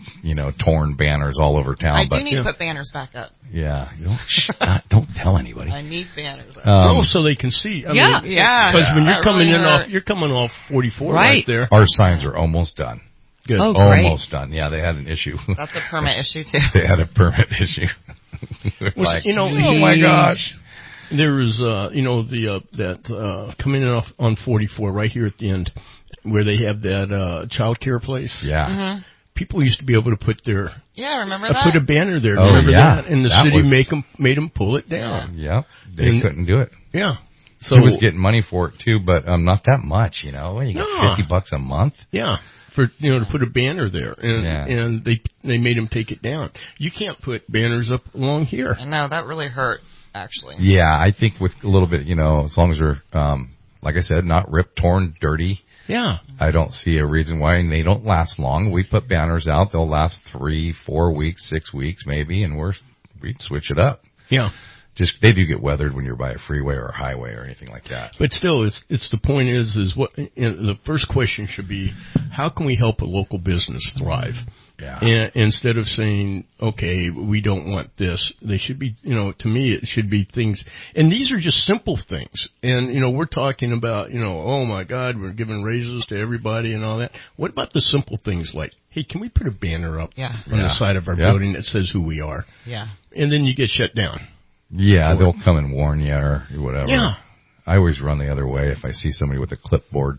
you know, torn banners all over town. I but do need to put banners back up. yeah, don't sh- not, don't tell anybody. I need banners up. Um, oh, so they can see. I Yeah, mean, yeah. Because when you're That coming really in hurt. off, you're coming off forty-four right, Right. there. Our signs are almost done. Good. Oh, great. Almost done. Yeah, they had an issue. That's a permit issue too. They had a permit issue. Well, like, you know, oh my gosh. There was, uh, you know, the uh, that uh, coming in off on forty-four right here at the end, where they have that uh, child care place. Yeah. Mm-hmm. People used to be able to put their Yeah, remember uh, that? put a banner there. Oh, Remember yeah. that? And the That city was- make 'em made them pull it down. Yep. They And- couldn't do it. Yeah. So He was getting money for it too, but um, not that much. You know, you got No. fifty bucks a month. Yeah, for you know to put a banner there, and Yeah. and they they made him take it down. You can't put banners up along here. I know that really hurt. Actually. Yeah, I think with a little bit, you know, as long as they're, um, like I said, not ripped, torn, dirty. Yeah. I don't see a reason why, and they don't last long. We put banners out; they'll last three, four weeks, six weeks, maybe, and we're we'd switch it up. Yeah. Just they do get weathered when you're by a freeway or a highway or anything like that. But still, it's it's the point is is what you know, the first question should be: how can we help a local business thrive? Yeah. And instead of saying, okay, we don't want this, they should be, you know, to me, it should be things, and these are just simple things. And, you know, we're talking about, you know, oh my God, we're giving raises to everybody and all that. What about the simple things like, hey, can we put a banner up Yeah. on Yeah. the side of our Yeah. building that says who we are? Yeah. And then you get shut down. Yeah, they'll come and warn you or whatever. Yeah. I always run the other way if I see somebody with a clipboard.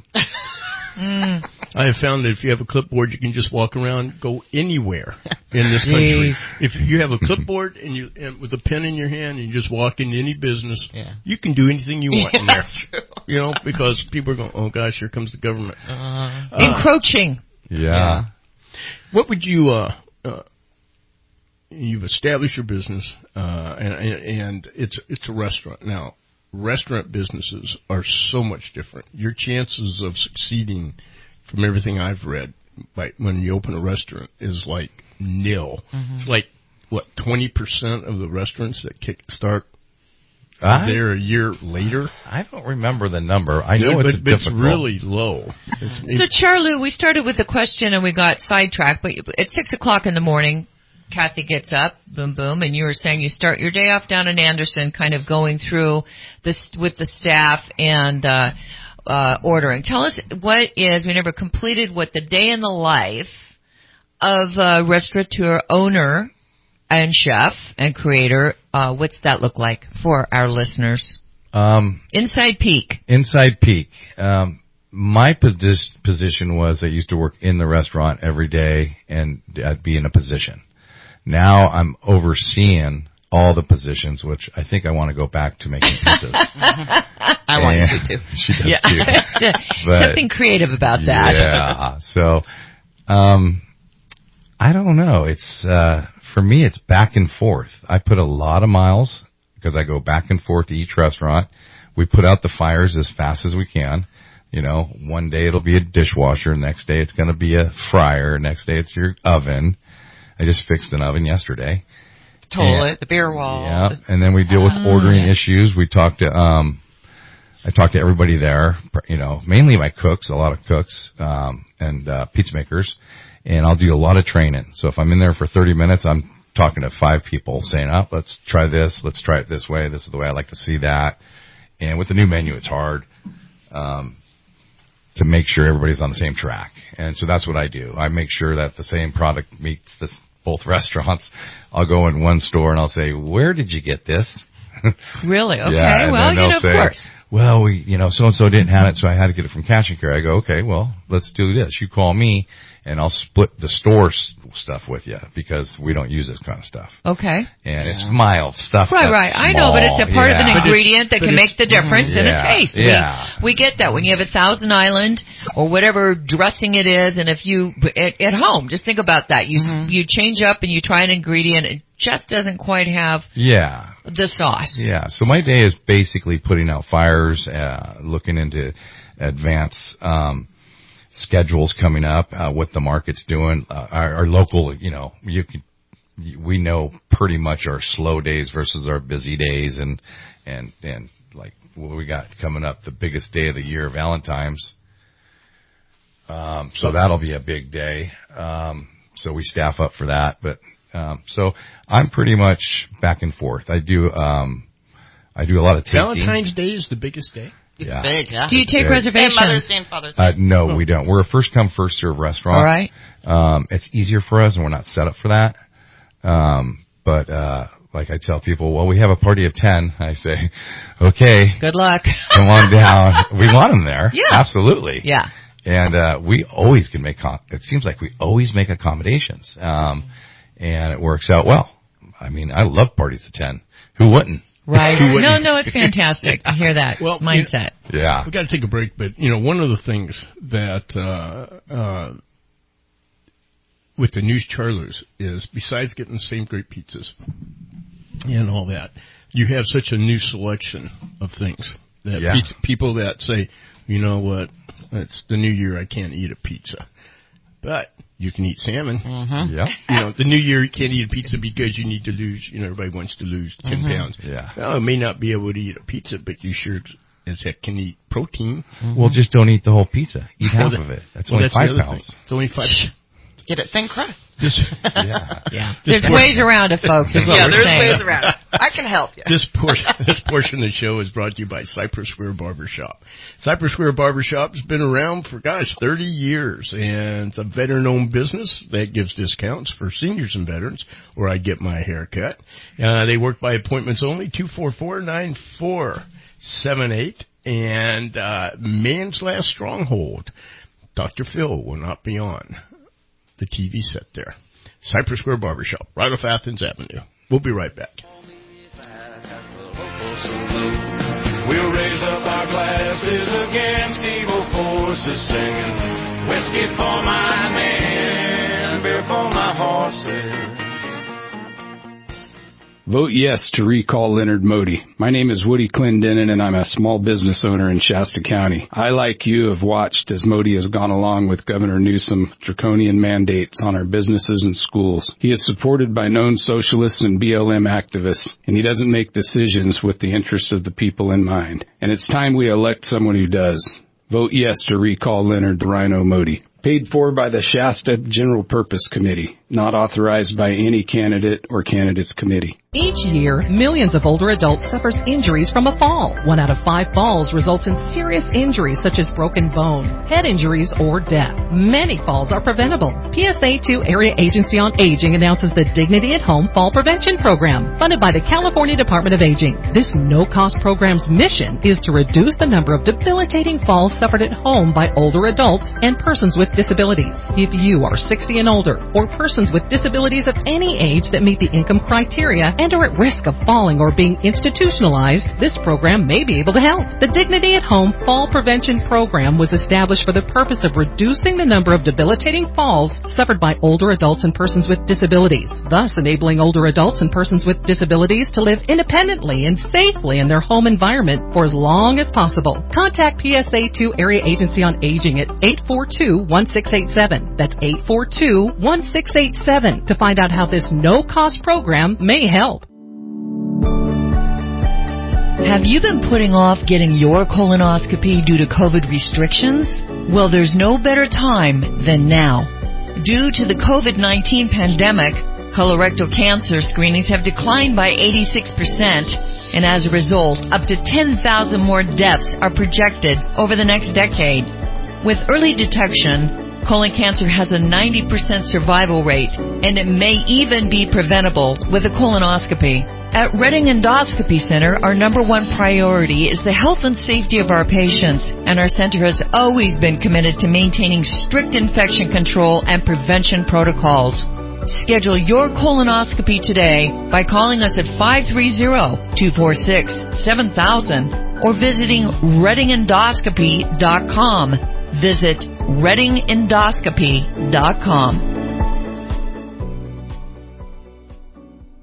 Mm. I have found that if you have a clipboard, you can just walk around, go anywhere in this country. If you have a clipboard and you and with a pen in your hand, and you just walk into any business, Yeah. you can do anything you want Yeah, in there. that's true. You know, because people are going, oh gosh, here comes the government. Uh, Uh, Encroaching. Yeah. What would you? Uh, uh, you've established your business, uh, and, and and it's it's a restaurant now. Restaurant businesses are so much different. Your chances of succeeding, from everything I've read, by when you open a restaurant, is like nil. Mm-hmm. It's like what twenty percent of the restaurants that kick start I, there a year later. I don't remember the number. I know but, it's but it's difficult. really low. It's, So, Charlie, we started with the question and we got sidetracked, but at six o'clock in the morning, Kathy gets up, boom, boom, and you were saying you start your day off down in Anderson, kind of going through this with the staff and uh, uh, ordering. Tell us what is, we never completed what the day in the life of a restaurateur owner and chef and creator, uh, what's that look like for our listeners? Um, Inside peek. Inside peek. Um, my posi- position was I used to work in the restaurant every day and I'd be in a position. Now I'm overseeing all the positions, which I think I want to go back to making pizzas. I want you to too. She does Yeah. too. But, Something creative about that. Yeah. So, um, I don't know. It's, uh, for me, it's back and forth. I put a lot of miles because I go back and forth to each restaurant. We put out the fires as fast as we can. You know, one day it'll be a dishwasher. Next day it's going to be a fryer. Next day it's your oven. I just fixed an oven yesterday. Toilet, And, the beer wall. yeah. And then we deal with ordering yeah. issues. We talk to, um, I talk to everybody there, you know, mainly my cooks, a lot of cooks, um, and, uh, pizza makers. And I'll do a lot of training. So if I'm in there for thirty minutes, I'm talking to five people saying, oh, let's try this. Let's try it this way. This is the way I like to see that. And with the new menu, it's hard, um, to make sure everybody's on the same track. And so that's what I do. I make sure that the same product meets the, both restaurants. I'll go in one store and I'll say, where did you get this? Really? Okay. Yeah, and well, then you they'll know, of say, course. well, we, you know, so-and-so didn't have it, so I had to get it from Cash and Carry. I go, okay, well, let's do this. You call me, and I'll split the store s- stuff with you because we don't use this kind of stuff. Okay. And it's mild stuff. Right, that's right. I know, but it's a small. part of an Yeah. ingredient that but can it's- make the difference in a Yeah, taste. yeah. We, we get that when you have a Thousand Island or whatever dressing it is, and if you at, at home, just think about that. You Mm-hmm. you change up and you try an ingredient, it just doesn't quite have Yeah. the sauce. Yeah. So my day is basically putting out fires, uh, looking into advance, um, schedules coming up, uh, what the market's doing, uh, our, our local, you know, you could, we know pretty much our slow days versus our busy days and, and, and like what we got coming up, the biggest day of the year, Valentine's. Um, so that'll be a big day. Um, so we staff up for that. But um, so I'm pretty much back and forth. I do um, I do a lot of tasting. Valentine's Day is the biggest day. It's Yeah. big, yeah. Do you take Big. reservations? And Mother's Day and Father's Day. Uh, no, we don't. We're a first come, first serve restaurant. All right. Um, it's easier for us, and we're not set up for that. Um, but uh, like I tell people, well, we have a party of ten. I say, okay, Good luck. come on down. We want them there. Yeah. Absolutely. Yeah. And uh, we always can make. Com- it seems like we always make accommodations, um, and it works out well. I mean, I love parties of ten. Who wouldn't? Right. Who wouldn't? No, no, it's fantastic to hear that Well, mindset. Yeah. We got to take a break, but you know, one of the things that uh, uh, with the News Charlers is, besides getting the same great pizzas and all that, you have such a new selection of things that Yeah. pe- people that say, you know what, it's the new year, I can't eat a pizza, but you can eat salmon. Mm-hmm. Yeah. You know, the new year you can't eat a pizza because you need to lose, you know, everybody wants to lose ten Mhm. pounds. Yeah. Well, I may not be able to eat a pizza, but you sure as heck can eat protein. Well, just don't eat the whole pizza. Eat half Well, of it. That's well, only that's the five other pounds. thing. It's only five. Get it thin crust. This, Yeah. Yeah. This There's portion- ways around it, folks, is what Yeah, we're there's saying. ways around it. I can help you. This portion, this portion of the show is brought to you by Cypress Square Barbershop. Cypress Square Barbershop has been around for, gosh, thirty years, and it's a veteran-owned business that gives discounts for seniors and veterans, where I get my hair cut. Uh, they work by appointments only, two four four, nine four seven eight, and uh, Man's Last Stronghold. Doctor Phil will not be on the T V set there. Cypress Square Barbershop, right off Athens Avenue. We'll be right back. We'll raise up our glasses against evil forces, singing whiskey for my men, beer for my horses. Vote yes to recall Leonard Modi. My name is Woody Clendenin, and I'm a small business owner in Shasta County. I, like you, have watched as Modi has gone along with Governor Newsom draconian mandates on our businesses and schools. He is supported by known socialists and B L M activists, and he doesn't make decisions with the interests of the people in mind. And it's time we elect someone who does. Vote yes to recall Leonard the Rhino Modi. Paid for by the Shasta General Purpose Committee, not authorized by any candidate or candidates committee. Each year, millions of older adults suffer injuries from a fall. One out of five falls results in serious injuries such as broken bone, head injuries, or death. Many falls are preventable. P S A two Area Agency on Aging announces the Dignity at Home Fall Prevention Program, funded by the California Department of Aging. This no-cost program's mission is to reduce the number of debilitating falls suffered at home by older adults and persons with disabilities. If you are sixty and older, or persons with disabilities of any age that meet the income criteria and are at risk of falling or being institutionalized, this program may be able to help. The Dignity at Home Fall Prevention Program was established for the purpose of reducing the number of debilitating falls suffered by older adults and persons with disabilities, thus enabling older adults and persons with disabilities to live independently and safely in their home environment for as long as possible. Contact P S A two Area Agency on Aging at eight four two, one six eight seven. That's eight four two, one six eight seven to find out how this no-cost program may help. Have you been putting off getting your colonoscopy due to COVID restrictions? Well, there's no better time than now. Due to the COVID nineteen pandemic, colorectal cancer screenings have declined by eighty-six percent, and as a result, up to ten thousand more deaths are projected over the next decade. With early detection, colon cancer has a ninety percent survival rate, and it may even be preventable with a colonoscopy. At Redding Endoscopy Center, our number one priority is the health and safety of our patients, and our center has always been committed to maintaining strict infection control and prevention protocols. Schedule your colonoscopy today by calling us at five three zero, two four six, seven thousand or visiting redding endoscopy dot com. Visit redding endoscopy dot com.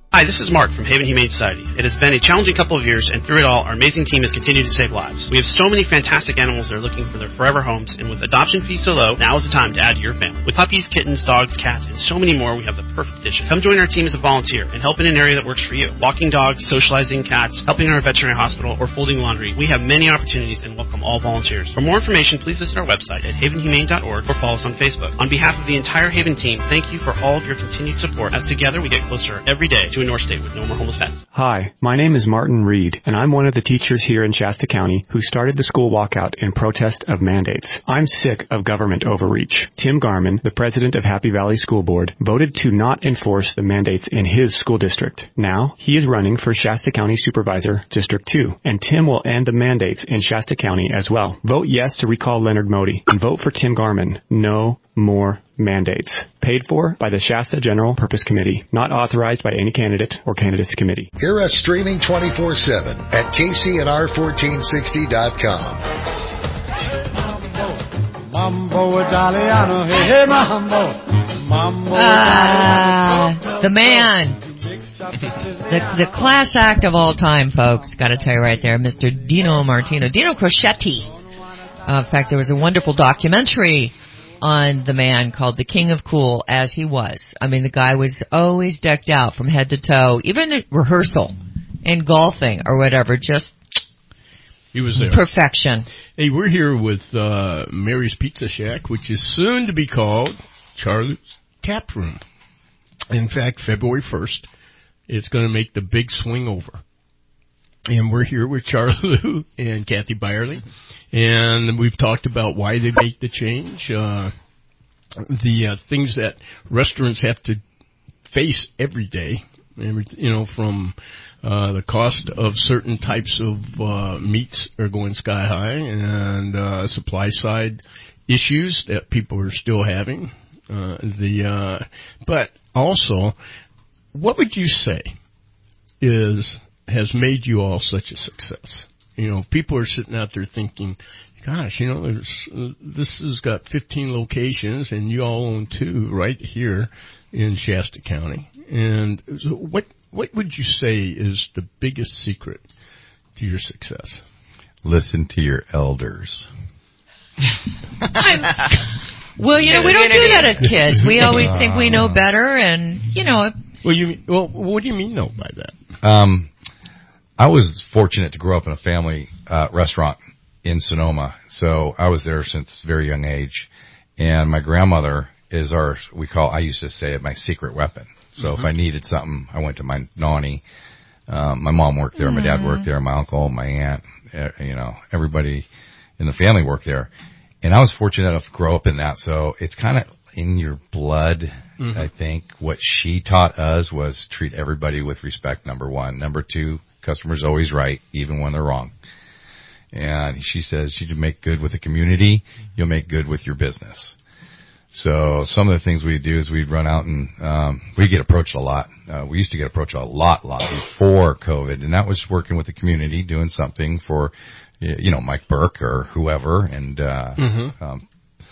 Hi, this is Mark from Haven Humane Society. It has been a challenging couple of years, and through it all, our amazing team has continued to save lives. We have so many fantastic animals that are looking for their forever homes, and with adoption fees so low, now is the time to add to your family. With puppies, kittens, dogs, cats, and so many more, we have the perfect addition. Come join our team as a volunteer and help in an area that works for you. Walking dogs, socializing cats, helping in our veterinary hospital, or folding laundry. We have many opportunities and welcome all volunteers. For more information, please visit our website at haven humane dot org or follow us on Facebook. On behalf of the entire Haven team, thank you for all of your continued support, as together we get closer every day to a North State with no more homeless pets. Hi, my name is Martin Reed, and I'm one of the teachers here in Shasta County who started the school walkout in protest of mandates. I'm sick of government overreach. Tim Garman, the president of Happy Valley School Board, voted to not enforce the mandates in his school district. Now, he is running for Shasta County Supervisor, District two, and Tim will end the mandates in Shasta County as well. Vote yes to recall Leonard Modi, and vote for Tim Garman. No more mandates. Paid for by the Shasta General Purpose Committee. Not authorized by any candidate or candidates committee. Hear us streaming twenty-four seven at K C N R fourteen sixty dot com. Mambo Italiano, hey, hey, mambo. Mambo Ah, the man. The, the class act of all time, folks. Got to tell you right there, Mister Dino Martino. Dino Crocetti. Uh, in fact, there was a wonderful documentary on the man called The King of Cool, as he was. I mean, the guy was always decked out from head to toe, even at rehearsal and golfing or whatever, just he was there. Perfection. Hey, we're here with uh, Mary's Pizza Shack, which is soon to be called Charlie's Tap Room. In fact, February first, it's going to make the big swing over. And we're here with Charlie Lou and Kathy Byerly. And we've talked about why they make the change, uh, the uh, things that restaurants have to face every day, every, you know, from uh, the cost of certain types of uh, meats are going sky high, and uh, supply side issues that people are still having. Uh, the uh, but also, what would you say is has made you all such a success? You know, people are sitting out there thinking, gosh, you know, there's, uh, this has got fifteen locations, and you all own two right here in Shasta County. And so what what would you say is the biggest secret to your success? Listen to your elders. Well, you know, we don't do that as kids. We always think we know better, and, you know. Well, you well, what do you mean, though, by that? Um. I was fortunate to grow up in a family uh, restaurant in Sonoma, so I was there since a very young age. And my grandmother is our, we call, I used to say it, my secret weapon. So mm-hmm. if I needed something, I went to my nanny. Um, my mom worked there, mm-hmm. my dad worked there, my uncle, my aunt, uh, you know, everybody in the family worked there. And I was fortunate enough to grow up in that, so it's kind of in your blood. Mm-hmm. I think what she taught us was treat everybody with respect, number one. Number two, customer's always right, even when they're wrong. And she says, you make good with the community, you'll make good with your business. So some of the things we do is we'd run out and um, we get approached a lot. Uh, we used to get approached a lot, lot before COVID, and that was working with the community, doing something for, you know, Mike Burke or whoever, and uh, mm-hmm. um,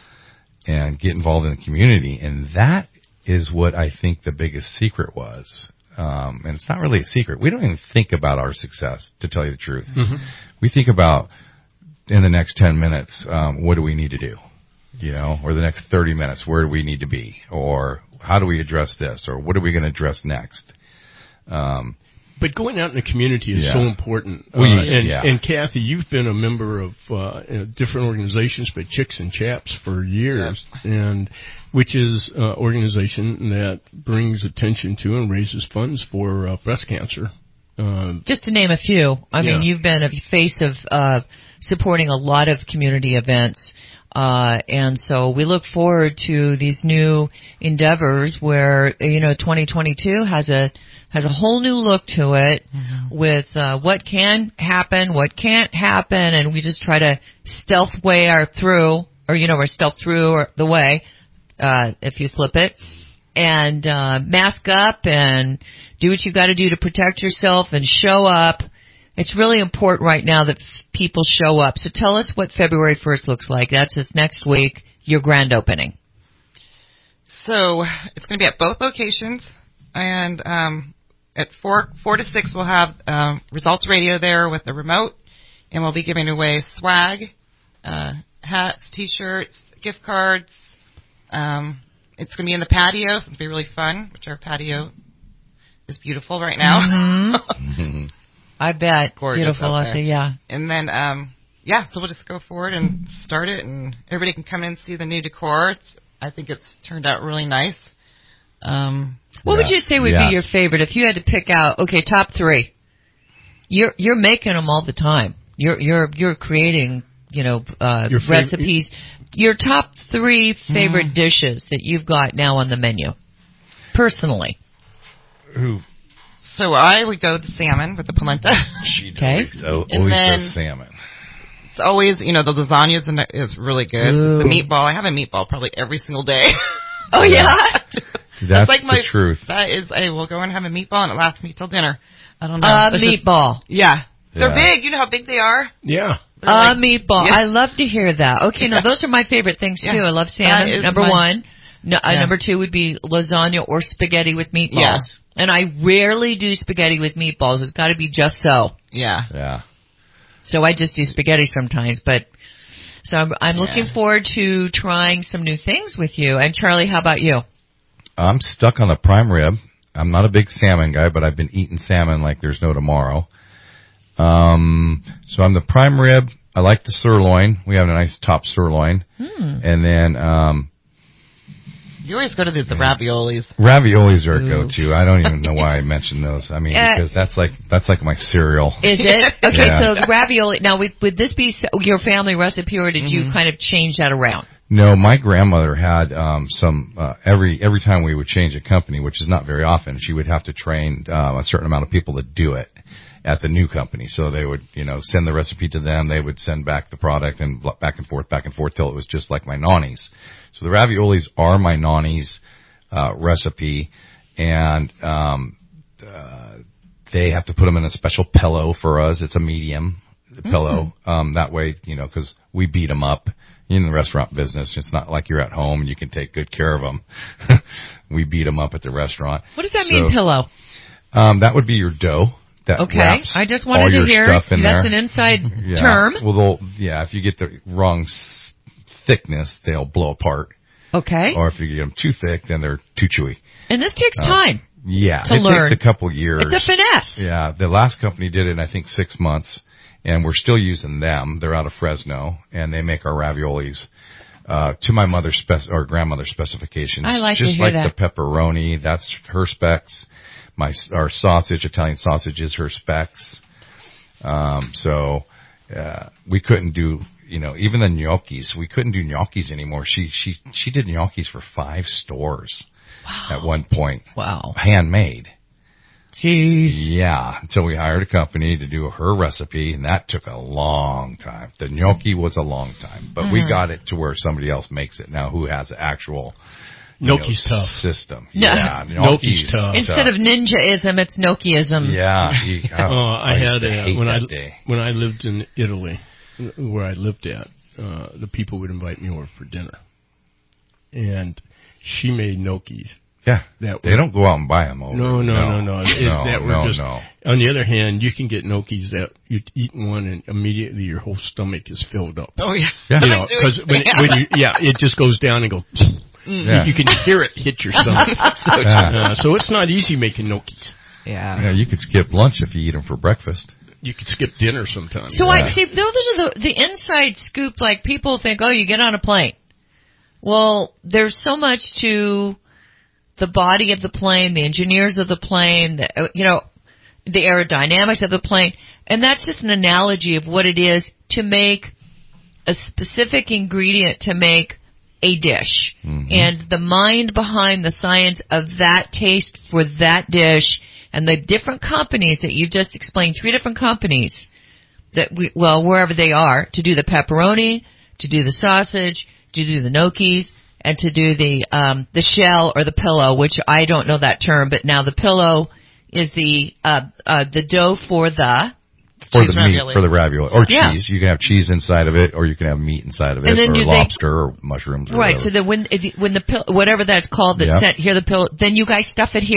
and get involved in the community. And that is what I think the biggest secret was. Um, and it's not really a secret. We don't even think about our success, to tell you the truth. Mm-hmm. We think about, in the next ten minutes, um, what do we need to do? You know, or the next thirty minutes, where do we need to be? Or how do we address this? Or what are we going to address next? Um, but going out in the community is yeah. so important. Uh, we, and, yeah. and Kathy, you've been a member of uh, different organizations, but Chicks and Chaps for years, yeah. and which is an organization that brings attention to and raises funds for uh, breast cancer. Uh, Just to name a few. I yeah. mean, you've been a face of uh, supporting a lot of community events. Uh, and so we look forward to these new endeavors where, you know, twenty twenty-two has a, has a whole new look to it mm-hmm. with, uh, what can happen, what can't happen, and we just try to stealth way our through, or, you know, or stealth through or the way, uh, if you flip it, and, uh, mask up and do what you gotta do to protect yourself and show up. It's really important right now that f- people show up. So tell us what February first looks like. That's this next week, your grand opening. So it's going to be at both locations, and um, at four four to six, we'll have um, Results Radio there with the remote, and we'll be giving away swag, uh, hats, T-shirts, gift cards. Um, it's going to be in the patio, so it's going to be really fun, which our patio is beautiful right now. Mm-hmm. I bet. Gorgeous Beautiful out there, yeah. And then, um, yeah, so we'll just go forward and start it, and everybody can come in and see the new decor. It's, I think it's turned out really nice. Um, what yeah. would you say would yeah. be your favorite if you had to pick out? Okay, top three. You're you're making them all the time. You're you're you're creating, you know, uh, your recipes. Fav- your top three favorite mm. dishes that you've got now on the menu, personally. Who? So I would go with the salmon with the polenta. She okay. always, and always then does salmon. It's always, you know, the lasagna is, is really good. Ooh. The meatball, I have a meatball probably every single day. Oh, yeah? That's, That's like my, the truth. That is, I will go and have a meatball and it lasts me till dinner. I don't know. A uh, meatball. Just, yeah. yeah. They're big. You know how big they are? Yeah. A uh, like, meatball. Yeah. I love to hear that. Okay, yeah. now those are my favorite things, too. Yeah. I love salmon, number my, one. No, uh, yeah. Number two would be lasagna or spaghetti with meatballs. Yeah. And I rarely do spaghetti with meatballs. It's got to be just so. Yeah. Yeah. So I just do spaghetti sometimes, but so I'm, I'm yeah. looking forward to trying some new things with you. And Charlie, how about you? I'm stuck on the prime rib. I'm not a big salmon guy, but I've been eating salmon like there's no tomorrow. Um, so I'm the prime rib. I like the sirloin. We have a nice top sirloin. Hmm. And then, um, you always go to the, the raviolis. Raviolis are a go-to. I don't even know why I mentioned those. I mean, uh, because that's like that's like my cereal. Is it? Okay, yeah. so the ravioli. Now, would, would this be your family recipe, or did mm-hmm. you kind of change that around? No, my grandmother had um some uh, every every time we would change a company, which is not very often, she would have to train uh, a certain amount of people to do it at the new company. So they would, you know, send the recipe to them. They would send back the product and back and forth, back and forth till it was just like my nonnies. So the raviolis are my nonnies uh, recipe, and um, uh, they have to put them in a special pillow for us. It's a medium pillow. Mm-hmm. Um, that way, you know, because we beat them up. In the restaurant business, it's not like you're at home and you can take good care of them. We beat them up at the restaurant. What does that so, mean, pillow? Um, that would be your dough. That okay, wraps I just wanted all to hear stuff in that's there. an inside yeah. term. Well, yeah, if you get the wrong s- thickness, they'll blow apart. Okay. Or if you get them too thick, then they're too chewy. And this takes uh, time. Yeah, to it learn. takes a couple years. It's a finesse. Yeah, the last company did it in I think six months, and we're still using them. They're out of Fresno, and they make our raviolis. Uh, to my mother's spec- or grandmother's specifications. I like Just to hear like that. the pepperoni, that's her specs. My, our sausage, Italian sausage is her specs. Um, so, uh, we couldn't do, you know, even the gnocchis, we couldn't do gnocchis anymore. She, she, she did gnocchis for five stores wow. at one point. Wow. Handmade. Jeez. Yeah, until we hired a company to do her recipe, and that took a long time. The gnocchi was a long time, but mm-hmm. we got it to where somebody else makes it now who has the actual gnocchi's know, tough system. No. Yeah, gnocchi's tough. Instead of ninjaism, it's gnocchiism. Yeah. He, oh, oh, I, I had a, when I day. when I lived in Italy, where I lived at, uh, the people would invite me over for dinner, and she made gnocchis. Yeah, that they were, don't go out and buy them over. No, no, no, no. no. It, no, that were no, just, no. On the other hand, you can get gnocchis that you eat one and immediately your whole stomach is filled up. Oh yeah, yeah. You know, because when, when you, yeah, it just goes down and goes. Mm. Yeah. You, you can hear it hit your stomach. so, uh, so it's not easy making gnocchis. Yeah. Yeah, you could skip lunch if you eat them for breakfast. You could skip dinner sometimes. So yeah. I see those are the the inside scoop. Like people think, oh, you get on a plane. Well, there's so much to the body of the plane, the engineers of the plane, the, you know, the aerodynamics of the plane. And that's just an analogy of what it is to make a specific ingredient to make a dish. Mm-hmm. And the mind behind the science of that taste for that dish and the different companies that you've just explained, three different companies that we, well, wherever they are, to do the pepperoni, to do the sausage, to do the gnocchis, and to do the um, the shell or the pillow, which I don't know that term, but now the pillow is the uh, uh, the dough for the for cheese the ravioli. meat for the ravioli or yeah. cheese. You can have cheese inside of it, or you can have meat inside of it, and then or do lobster they, or mushrooms. Or right. whatever. So that when if you, when the pill, whatever that's called, that's yep. sent here, the pillow, then you guys stuff it here.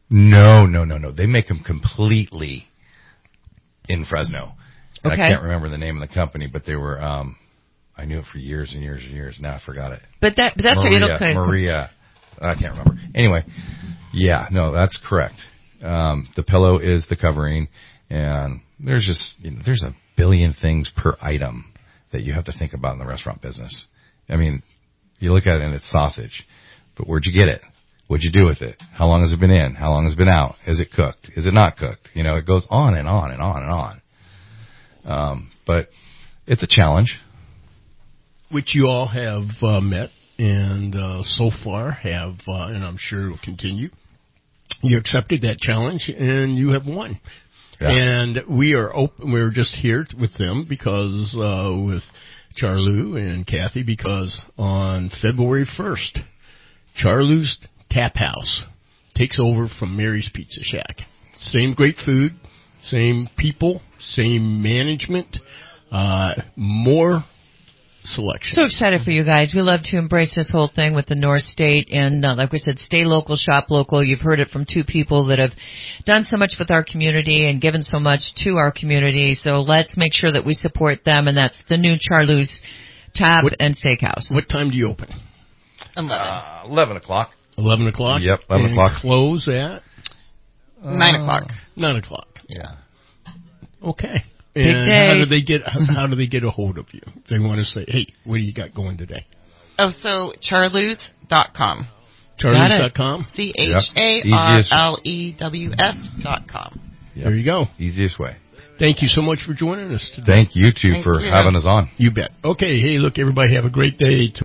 No, no, no, no. They make them completely in Fresno. And Okay. I can't remember the name of the company, but they were, um, I knew it for years and years and years. Now I forgot it. But that, but that's Maria, it'll kind of, Maria. I can't remember. Anyway, yeah, no, that's correct. Um, the pillow is the covering, and there's just, you know, there's a billion things per item that you have to think about in the restaurant business. I mean, you look at it and it's sausage, but where'd you get it? What'd you do with it? How long has it been in? How long has it been out? Is it cooked? Is it not cooked? You know, it goes on and on and on and on. Um, but it's a challenge. Which you all have uh, met and uh, so far have, uh, and I'm sure will continue. You accepted that challenge and you have won. Yeah. And we are open. We're just here with them because uh, with Charlou and Kathy, because on February first, Charlou's Tap House takes over from Mary's Pizza Shack. Same great food, same people, same management, uh, more selection. So excited for you guys. We love to embrace this whole thing with the North State. And uh, like we said, stay local, shop local. You've heard it from two people that have done so much with our community and given so much to our community. So let's make sure that we support them. And that's the new Charlou's Tap what, and Steakhouse. What time do you open? eleven. Uh, eleven o'clock. eleven o'clock? Yep, eleven and o'clock. Close at? nine o'clock. nine o'clock. Yeah. Okay. Big And day. how do they get how, how do they get a hold of you? They want to say, hey, what do you got going today? Oh, so charlous dot com. Charlous dot com? C H A R L E W S dot com. Yep. There you go. Easiest way. Thank you so much for joining us today. Thank you two Thank for you. having us on. You bet. Okay, hey, look, everybody have a great day.